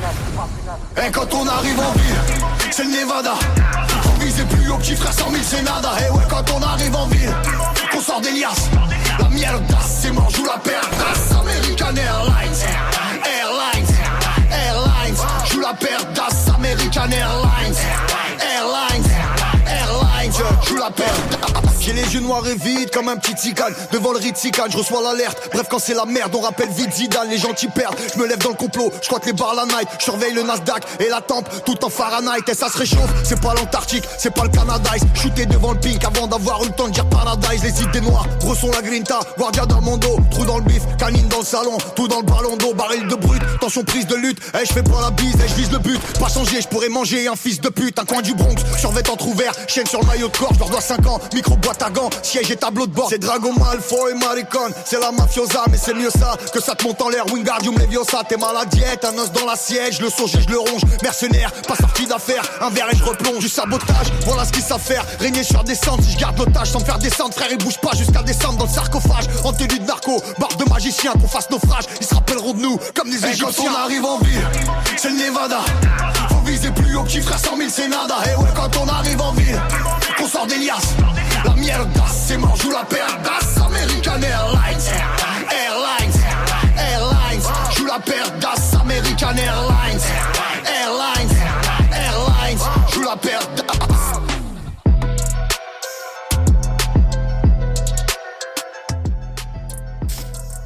Et quand on arrive en ville, c'est le Nevada. Faut viser plus haut, petit frère, cent mille c'est nada. Et ouais, quand on arrive en ville, qu'on sort des liasses. La mierda, c'est mort, joue la perdasse. American Airlines, Airlines, Airlines. Joue la perdasse, American Airlines, Airlines, Airlines. Joue la perdasse. J'ai les yeux noirs et vides comme un petit ticane. Devant le Ritzican, je reçois l'alerte. Bref, quand c'est la merde, on rappelle vite Zidane. Les gens qui perdent, je me lève dans le complot. Je crois que les bars la night, je surveille le Nasdaq et la tempe, tout en Fahrenheit. Et ça se réchauffe, c'est pas l'Antarctique, c'est pas le Canada. Shooter devant le pink avant d'avoir eu le temps de dire Paradise. Les idées noires, bressons la grinta, Guardia d'Armando. Trou dans le bif, canine dans le salon, tout dans le ballon d'eau, baril de brut, tension prise de lutte. Eh, je fais pas la bise, eh, je vise le but. Pas changer, je pourrais manger un fils de pute. Un coin du Bronx, survêt entrouvert, chaîne sur le maillot de corps, je leur dois cinq ans. Micro boîte à gants, siège et tableau de bord. C'est Drago Malfoy, Maricon, c'est la mafiosa, mais c'est mieux ça que ça te monte en l'air. Wingardium Leviosa, t'es mal à diète, un os dans l'assiette, je le songe et je le ronge. Mercenaire, pas sorti d'affaire, un verre et je replonge. Du sabotage, voilà ce qu'ils savent faire. Régner sur des cendres, si je garde l'otage sans me faire descendre. Frère, il bouge pas jusqu'à descendre dans le sarcophage. En tenue de narco, barbe de magicien, qu'on fasse naufrage. Ils se rappelleront de nous comme des Égyptiens. Quand on arrive en ville, c'est le Nevada. Faut viser plus haut, petit frère, cent mille c'est nada. Et ouais, quand on arrive en ville, qu'on sort des liasses. La mierda, c'est mort, joue la perdasse. American Airlines, Airlines, Airlines. Joue la perdasse, American Airlines, Airlines, Airlines. Joue la perdasse.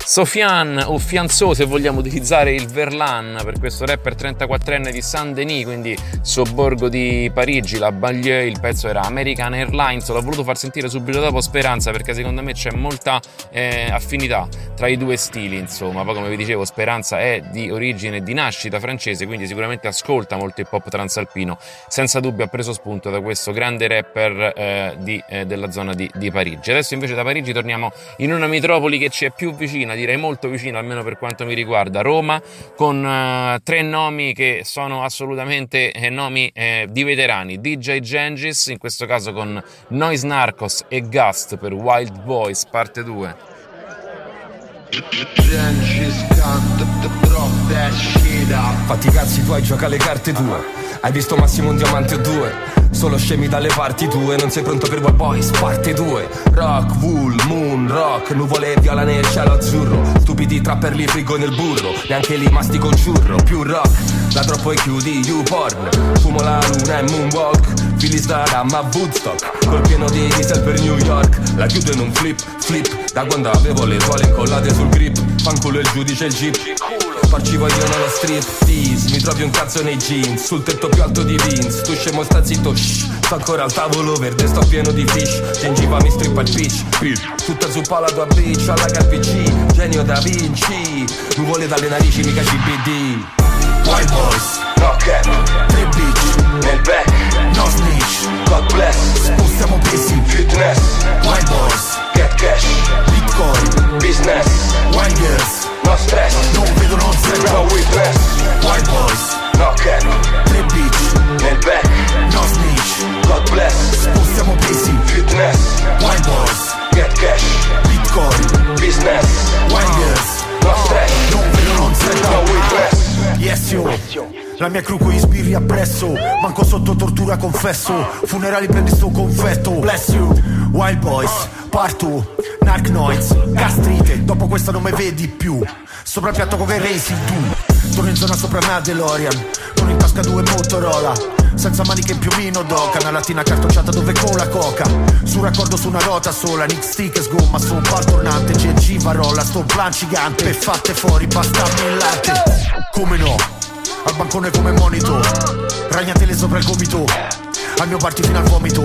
Sofiane o Fianso, se vogliamo utilizzare il verlan, per questo rapper trentaquattrenne di Saint-Denis, quindi sobborgo di Parigi, la banlieue. Il pezzo era American Airlines. L'ho voluto far sentire subito dopo Speranza perché secondo me c'è molta eh, affinità tra i due stili, insomma. Poi, come vi dicevo, Speranza è di origine, di nascita francese, quindi sicuramente ascolta molto hip hop transalpino. Senza dubbio ha preso spunto da questo grande rapper eh, di, eh, della zona di, di Parigi. Adesso invece da Parigi torniamo in una metropoli che ci è più vicina, direi molto vicina, almeno per quanto mi riguarda, Roma, con eh, tre nomi che sono assolutamente eh, nomi eh, di veterani. D J Gengis, in questo caso con Noise Narcos e Gust per Wild Boys parte due. Fatti i cazzi tuoi, gioca le carte tue. Hai visto Massimo un diamante o due? Solo scemi dalle parti tue. Non sei pronto per Wild Boys parte due. Rock, wool, moon, rock, nuvole viola nel cielo azzurro. Stupidi trapper li frigo nel burro. Neanche lì mastico un ciurro. Più rock, la troppo e chiudi YouPorn. Fumo la luna e moonwalk. Phillies da Ram a Woodstock. Col pieno di diesel per New York. La chiudo in un flip, flip. Da quando avevo le suole incollate sul grip. Fanculo il giudice il jeep. Sparcivo io nello street tease. Mi trovi un cazzo nei jeans. Sul tetto più alto di Vince. Tu scemo sta zitto, shh. Sto ancora al tavolo verde, sto pieno di fish. Gengiva mi strippa il pitch. Tutta zuppa la tua bitch. Alla K P C, genio da Vinci. Nuvole dalle narici, mica C B D. Wild Boys, no cap, tre bitch, nel back, no snitch, God bless, spostiamo pesi, fitness, Wild Boys, get cash, Bitcoin, business, Wild Girls, no stress, non vedo non sembra, no witness, Wild Boys, no cap, tre bitch, nel back, no snitch, God bless, spostiamo pesi, fitness, Wild Boys, get cash, Bitcoin, business, Wild Girls, no stress, non vedo non sembra, no witness. Yes yo, la mia crew con gli sbirri appresso. Manco sotto tortura confesso. Funerali prendi sto confetto. Bless you, Wild Boys, parto, Narc Noise, gastrite. Dopo questa non me vedi più. Sopra il piatto come Racing tu. Torno in zona sopra una DeLorean. Torno in tasca due Motorola. Senza maniche in piumino d'oca. Una lattina cartocciata dove con la coca. Su raccordo su una rota sola. Nick stick e sgomma su un pal tornante. Gengiva rolla, sto plan gigante. Per fatte fuori, bastarmi il latte. Come no? Al bancone come monitor. Ragnatele sopra il gomito. Al mio party fino al vomito.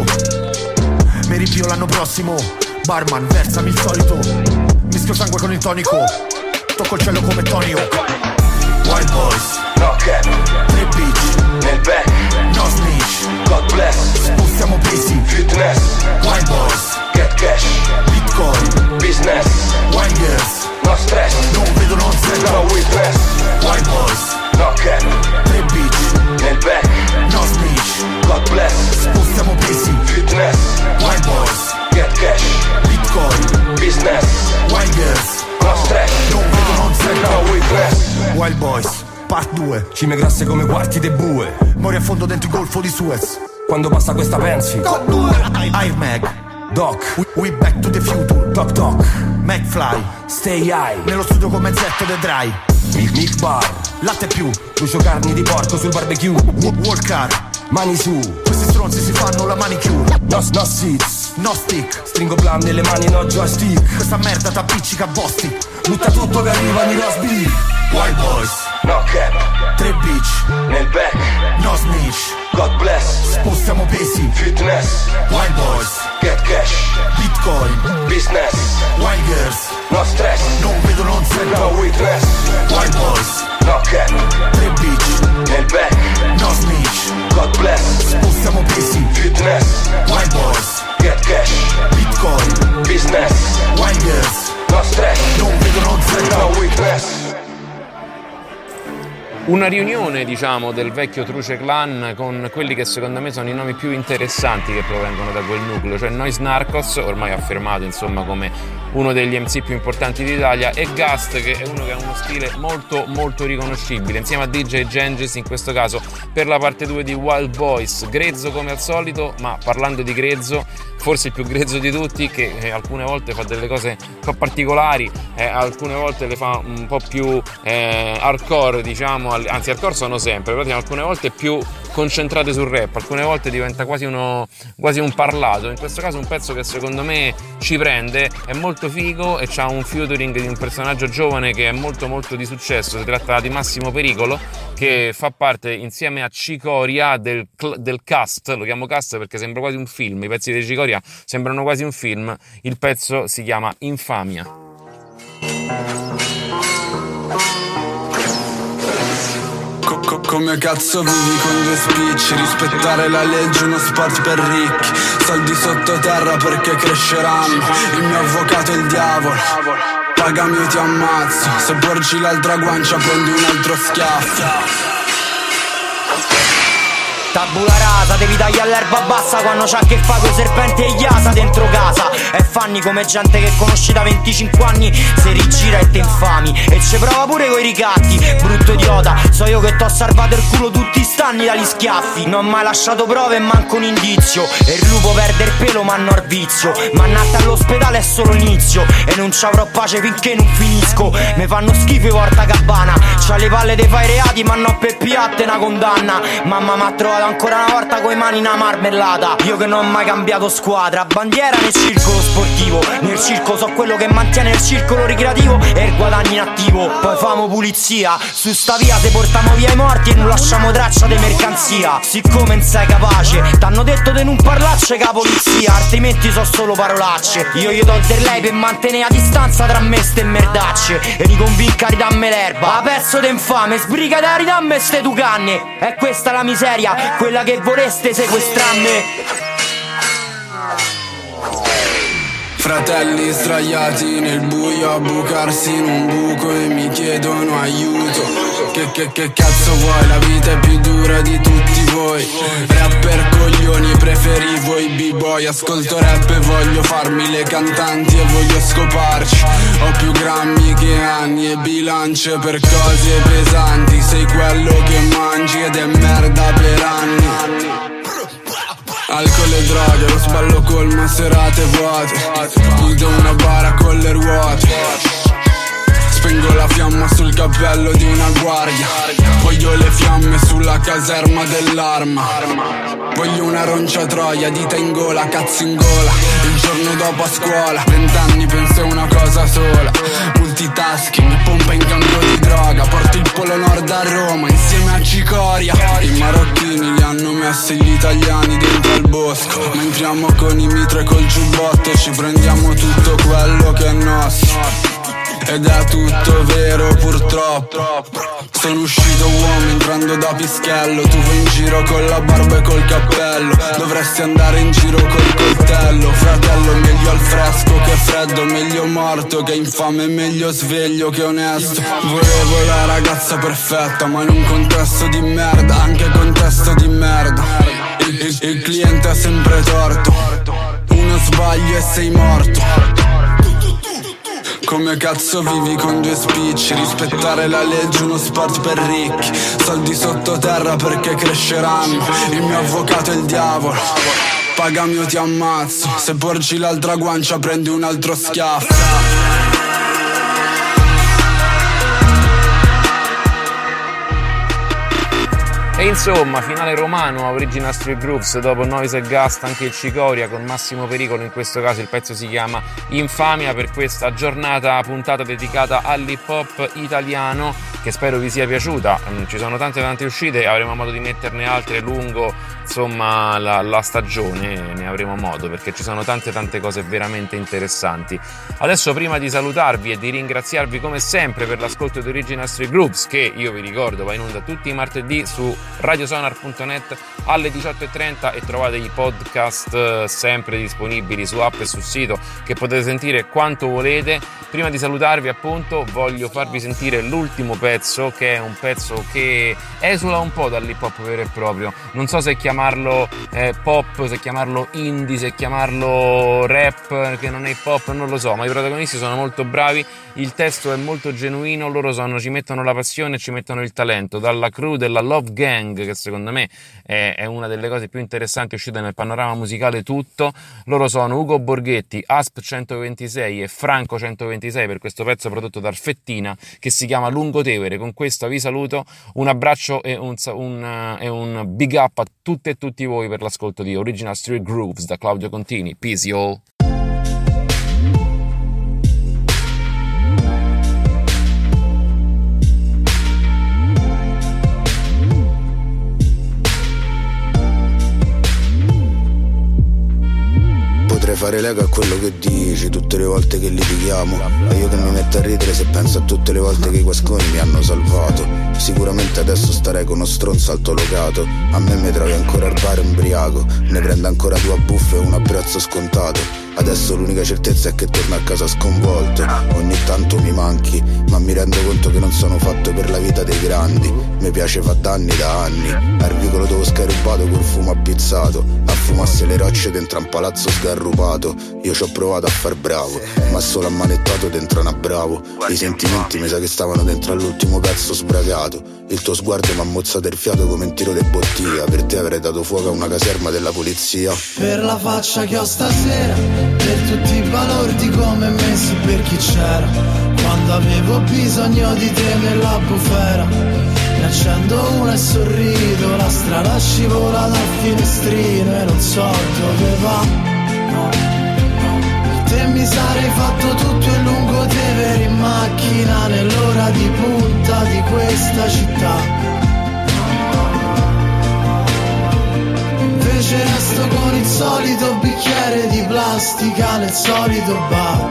Mi ripio l'anno prossimo. Barman, versami il solito. Mischio sangue con il tonico. Tocco il cielo come Tony Hawk. Wild Boys, no cap, tre bitch, nel back, no snitch, God bless, spostiamo pesi, fitness, Wild Boys, get cash, Bitcoin, business, Wild Girls, no stress, non vedo non sembra, no witness, Wild Boys, no cap, tre bitch, nel back, no snitch, God bless, spostiamo pesi, fitness, Wild Boys, get cash, Bitcoin, business, Wild Girls, no stress, non vedo non sembra, no witness. Wild Boys, part due. Cime grasse come quarti de bue. Mori a fondo dentro il golfo di Suez. Quando passa questa pensi Air Mag, Doc, we, we back to the future. Toc Toc, McFly, Stay High. nello studio con mezzetto de dry. Milk Milk Bar, Latte più, brucio carni di porco sul barbecue. Work car, mani su. questi stronzi si fanno la manicure. No, no seats, no stick. Stringo plan nelle mani, no joystick. Questa merda t'appiccica bosti. Butta tutto che arrivano i roast beef. Wild Boys, no cap, tre bitch, nel back, no snitch, God bless, spostiamo pesi, fitness, Wild Boys, get cash, Bitcoin, business, Wild Girls, no stress, non vedo non sembra, no witness, Wild Boys, no cap, tre bitch, nel back, no snitch, God bless, spostiamo pesi, fitness, Wild Boys, get cash, Bitcoin, business, Wild Girls, no stress, non vedo non sembra, no witness. Una riunione, diciamo, del vecchio Truce Clan con quelli che secondo me sono i nomi più interessanti che provengono da quel nucleo, cioè Noise Narcos, ormai affermato insomma come uno degli M C più importanti d'Italia, e Gust, che è uno che ha uno stile molto molto riconoscibile, insieme a D J Gengis in questo caso per la parte due di Wild Boys. Grezzo come al solito, ma parlando di grezzo, forse il più grezzo di tutti, che eh, alcune volte fa delle cose un po' particolari, eh, alcune volte le fa un po' più eh, hardcore, diciamo, al- anzi hardcore sono sempre, però diciamo, alcune volte più concentrate sul rap, alcune volte diventa quasi uno quasi un parlato. In questo caso un pezzo che secondo me ci prende, è molto figo e c'ha un featuring di un personaggio giovane che è molto molto di successo. Si tratta di Massimo Pericolo, che fa parte insieme a Cicoria del, del cast, lo chiamo cast perché sembra quasi un film, i pezzi di Cicoria sembrano quasi un film. Il pezzo si chiama Infamia. Come cazzo vivi con due spicci? Rispettare la legge è uno sport per ricchi. Soldi sottoterra perché cresceranno. Il mio avvocato è il diavolo. Pagami o ti ammazzo. Se porgi l'altra guancia prendi un altro schiaffo. Tabula rasa, devi tagliare l'erba bassa quando c'ha che fa coi serpenti e Iasa dentro casa. E fanni come gente che conosci da venticinque anni, se rigira e te infami. E ci prova pure coi ricatti, brutto idiota. So io che t'ho salvato il culo tutti stanni dagli schiaffi. Non ho mai lasciato prove e manco un indizio. E il lupo perde il pelo ma non il vizio. Ma natta all'ospedale è solo l'inizio. E non ci avrò pace finché non finisco. Me fanno schifo i porta cabana. C'ha le palle dei fai reati ma no per piatte una condanna. Mamma m'ha trovato ancora una volta coi mani una marmellata. Io che non ho mai cambiato squadra, bandiera nel circolo sportivo. Nel circo so quello che mantiene il circolo ricreativo e il guadagno in attivo. Poi famo pulizia, su sta via se portiamo via i morti e non lasciamo traccia di mercanzia. Siccome non sei capace, t'hanno detto di non parlarci che la polizia, altrimenti so solo parolacce. Io gli do del lei per mantenere la distanza tra me ste merdacce. E li convinca a ridamme l'erba, ha perso d'infame, sbriga da ridamme ste tu canne. E questa la miseria, quella che vorreste sequestrarmi. Fratelli sdraiati nel buio a bucarsi in un buco e mi chiedono aiuto. Che che che cazzo vuoi? La vita è più dura di tutti voi. Rapper coglioni, preferivo i b-boy. Ascolto rap e voglio farmi le cantanti e voglio scoparci. Ho più grammi che anni e bilance per cose pesanti. Sei quello che mangi ed è merda per anni. Alcol e droghe, lo sballo colma serate vuote. Guido una bara con le ruote. Spengo la fiamma sul cappello di una guardia. Voglio le fiamme sulla caserma dell'arma. Voglio una roncia troia, dita in gola, cazzo in gola. Il giorno dopo a scuola, vent'anni penso a una cosa sola. Multitasking, pompa in cambio di droga. Porto il polo nord a Roma insieme a Cicoria. I marocchini li hanno messi gli italiani dentro al bosco. Ma entriamo con i mitra e col giubbotto e ci prendiamo tutto quello che è nostro. Ed è tutto vero purtroppo. Sono uscito uomo entrando da Pischello. Tu vai in giro con la barba e col cappello. Dovresti andare in giro col coltello. Fratello, meglio al fresco che freddo. Meglio morto che infame. Meglio sveglio che onesto. Volevo la ragazza perfetta, ma in un contesto di merda. Anche contesto di merda. Il, il, il cliente ha sempre torto. Uno sbaglio e sei morto. Come cazzo vivi con due spicci? Rispettare la legge è uno sport per ricchi. Soldi sottoterra perché cresceranno. Il mio avvocato è il diavolo. Pagami o ti ammazzo. Se porgi l'altra guancia prendi un altro schiaffo. E insomma, finale romano a Original Street Grooves, dopo Noise e Gast anche il Cicoria con Massimo Pericolo, in questo caso il pezzo si chiama Infamia, per questa giornata puntata dedicata all'hip hop italiano, che spero vi sia piaciuta. Ci sono tante tante uscite, avremo modo di metterne altre lungo insomma la, la stagione, ne avremo modo, perché ci sono tante tante cose veramente interessanti. Adesso, prima di salutarvi e di ringraziarvi come sempre per l'ascolto di Original Street Grooves, che io vi ricordo va in onda tutti i martedì su radiosonar punto net alle diciotto e trenta, e trovate i podcast sempre disponibili su app e sul sito, che potete sentire quanto volete. Prima di salutarvi, appunto, voglio farvi sentire l'ultimo pezzo, che è un pezzo che esula un po' dall'hip hop vero e proprio. Non so se chiamarlo chiamarlo eh, pop, se chiamarlo indie, se chiamarlo rap, che non è hip hop, non lo so, ma i protagonisti sono molto bravi, il testo è molto genuino, loro sono, ci mettono la passione e ci mettono il talento. Dalla crew della Love Gang, che secondo me è, è una delle cose più interessanti uscite nel panorama musicale tutto, loro sono Ugo Borghetti, Asp centoventisei e Franco centoventisei per questo pezzo prodotto da Arfettina che si chiama Lungotevere. Con questo vi saluto, un abbraccio e un, un, e un big up a tutte e tutti voi per l'ascolto di Original Street Grooves da Claudio Contini. Peace y'all. Potrei fare lega a quello che dici tutte le volte che litighiamo, e io che mi metto a ridere se penso a tutte le volte che i guasconi mi hanno salvato. Sicuramente adesso starei con uno stronzo altolocato, a me mi trovi ancora al bar ubriaco, ne prendo ancora due a buffe e un a prezzo scontato. Adesso l'unica certezza è che torno a casa sconvolto, ogni tanto mi manchi, ma mi rendo conto che non sono fatto per la vita dei grandi. Mi piace fa danni da anni, al vicolo dove scarubato col fumo appizzato, a fumarsi le rocce dentro un palazzo sgarrupato. Io ci ho provato a far bravo, ma solo ammanettato dentro una bravo. I sentimenti mi sa che stavano dentro all'ultimo cazzo sbragato. Il tuo sguardo m'ha mozzato il fiato come un tiro di bottiglia, per te avrei dato fuoco a una caserma della polizia. Per la faccia che ho stasera, per tutti i balordi come messi per chi c'era, quando avevo bisogno di te nella bufera. Ne accendo una e sorrido, la strada scivola dal finestrino e non so dove va, no, no. Per te mi sarei fatto tutto il Lungotevere in macchina nell'ora di punta di questa città. Invece resto con il solito bicchiere di plastica nel solito bar.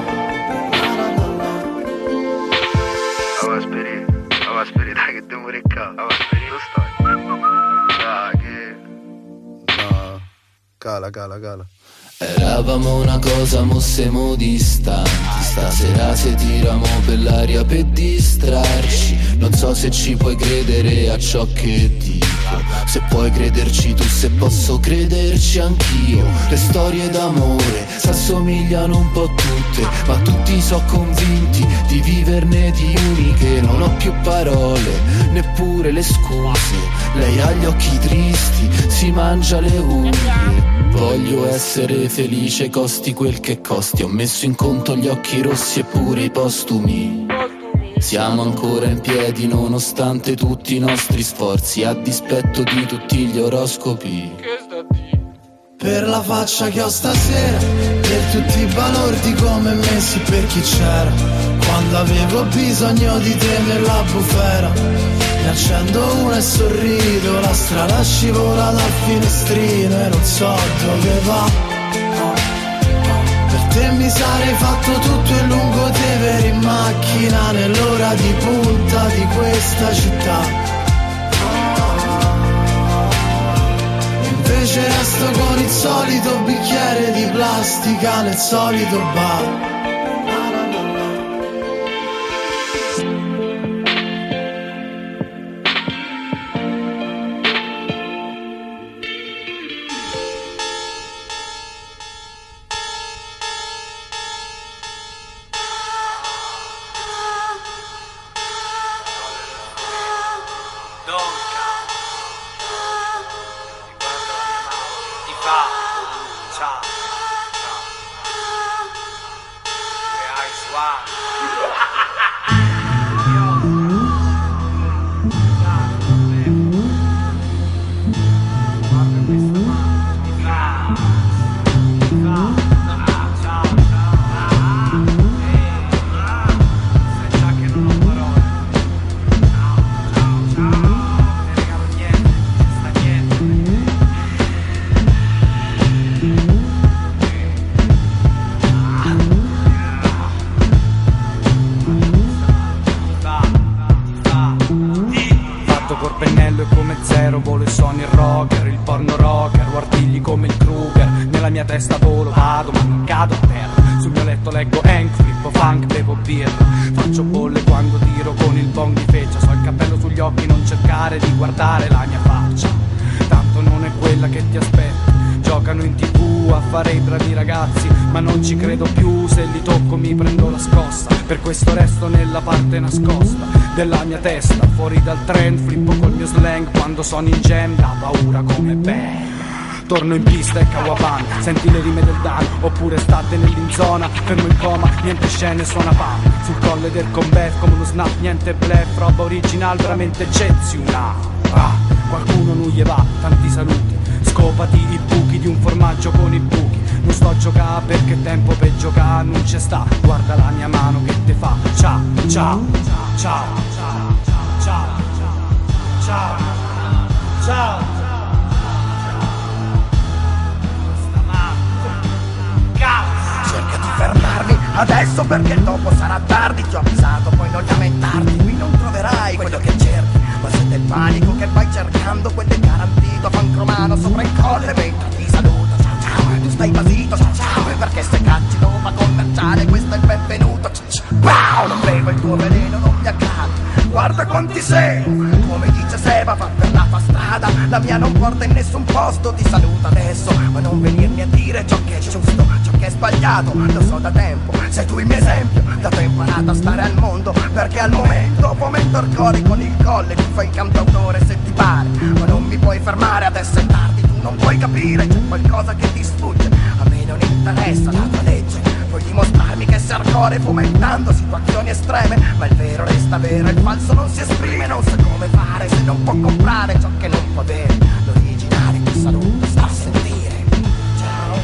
Ava speri, ava speri, dai che devo recare, ava speri, lo stai? Dai che... No, cala, cala, cala. Eravamo una cosa, mo siamo distanti. Stasera se tiriamo per l'aria per distrarci. Non so se ci puoi credere a ciò che dico, se puoi crederci tu, se posso crederci anch'io. Le storie d'amore s'assomigliano un po' tutte, ma tutti so convinti di viverne di uniche. Non ho più parole, neppure le scuse. Lei ha gli occhi tristi, si mangia le unghie. Voglio essere felice costi quel che costi. Ho messo in conto gli occhi rossi e pure i postumi. Siamo ancora in piedi nonostante tutti i nostri sforzi, a dispetto di tutti gli oroscopi. Per la faccia che ho stasera, per tutti i balordi come messi per chi c'era, quando avevo bisogno di te nella bufera. Ne accendo una e sorrido, la strada scivola dal finestrino e non so dove va, no, no. Per te mi sarei fatto tutto il Lungotevere in macchina nell'ora di punta di questa città. Invece resto con il solito bicchiere di plastica nel solito bar. quella che ti aspetta. Giocano in tv a fare i bravi ragazzi, ma non ci credo più, se li tocco mi prendo la scossa. Per questo resto nella parte nascosta della mia testa, fuori dal trend, flippo col mio slang. Quando sono in jam da paura come bang. Torno in pista e Kawaban, senti le rime del Dan. Oppure state nell'inzona, fermo in coma, niente scene, suona pam. Sul colle del combat come uno snap, niente bluff. Roba original veramente eccezionale. Ah, qualcuno non gli va, tanti saluti. Scopati i buchi di un formaggio con i buchi. Non sto a giocare perché tempo per giocare non c'è sta. Guarda la mia mano che te fa. Ciao, ciao, ciao, ciao, ciao, ciao, ciao. Cerca di fermarmi adesso perché dopo sarà tardi. Ti ho avvisato, poi non lamentarti. Qui non troverai quello che cerchi, ma se del panico che vai cercando, quello è garantito. Pancromano sopra il colle mentre ti saluto. Ciao ciao, tu stai basito, ciao ciao. Perché se cacci roba commerciale questo è il benvenuto. Wow, non bevo il tuo veleno, non mi accade. Guarda quanti sei, come dice Seba, fa per la tua strada. La mia non porta in nessun posto. Ti saluto adesso, ma non venirmi a dire ciò che è giusto, ciò che è sbagliato. Lo so da tempo, sei tu il mio esempio. Da te ho imparato a stare al mondo, perché al momento fomento il cuore con il colle. Tu fai il cantautore se ti pare, ma non mi puoi fermare, adesso è tardi. Tu non puoi capire, c'è qualcosa che ti sfugge. A me non interessa la tua legge. Puoi dimostrarmi che sei hardcore fomentando situazioni estreme, ma il vero resta vero, il falso non si esprime. Non sa come fare se non può comprare ciò che non può avere. L'originale ti saluto, sta a sentire. Ciao.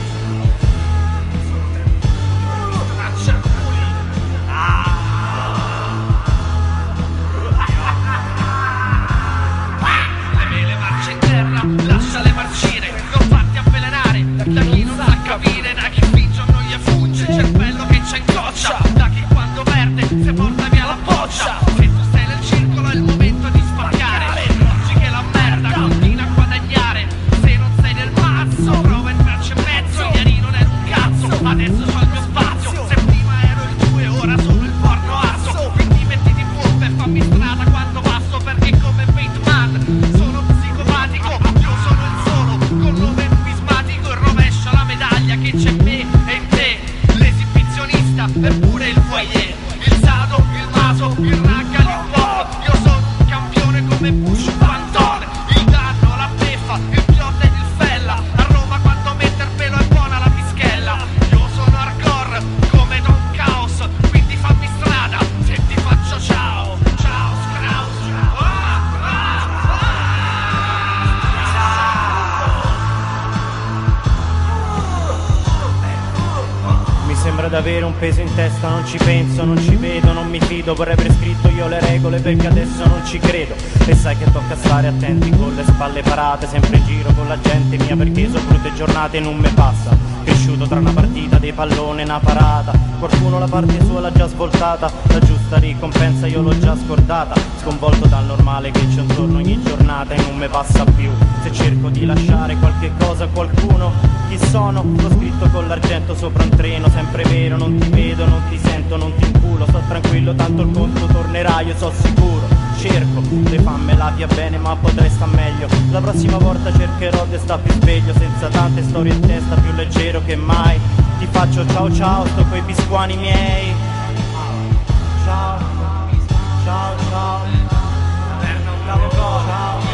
Le mele marce in terra, lasciale marcire. Non farti avvelenare da chi non sa capire, da chi finge o non gli fugge il cervello che c'è in coccia, da chi quando perde se porta via la boccia. Se tu stai nel circolo è il momento di spaccare. Oggi che la merda continua a guadagnare. Se non sei nel mazzo prova a entrarci in mezzo. Il ieri non era un cazzo, adesso c'ho il mio spazio. Se prima ero il due ora sono il porno asso. Quindi mettiti bombe e fammi strada quando passo, perché come Bateman sono psicopatico. Io sono il solo col nome numismatico. Il rovescio alla medaglia che c'è me e in te. L'esibizionista eppure il foyer. Il sado, il maso, il ragga, l'hip-hop. Io sono un campione come Bush Pantone. Il danno, la beffa, il pilota ed il fella. A Roma quando mette il pelo è buona la pischella. Io sono hardcore come Don Caos, quindi fammi strada se ti faccio ciao. Ciao, Scraus. Mi sembra d'avere un peso in testa, non ci penso, non ci vedo, non mi fido. Vorrei aver scritto io le regole perché adesso non ci credo. E sai che tocca stare attenti con le spalle parate, sempre in giro con la gente mia, perché so brutte giornate non me passa. Cresciuto tra una partita dei pallone e una parata, qualcuno la parte sua l'ha già svoltata, la giusta ricompensa io l'ho già scordata. Sconvolto dal normale che c'è intorno ogni giornata e non me passa più. Se cerco di lasciare qualche cosa a qualcuno, chi sono? L'ho scritto con l'argento sopra un treno, sempre vero, non ti vedo, non ti sento, non ti inculo. Sto tranquillo, tanto il conto tornerà, io so sicuro. Cerco, le famme la via bene ma potrei sta meglio. La prossima volta cercherò di sta più sveglio, senza tante storie in testa, più leggero che mai. Ti faccio ciao ciao, sto coi biscuani miei. Ciao, ciao, ciao. Ciao.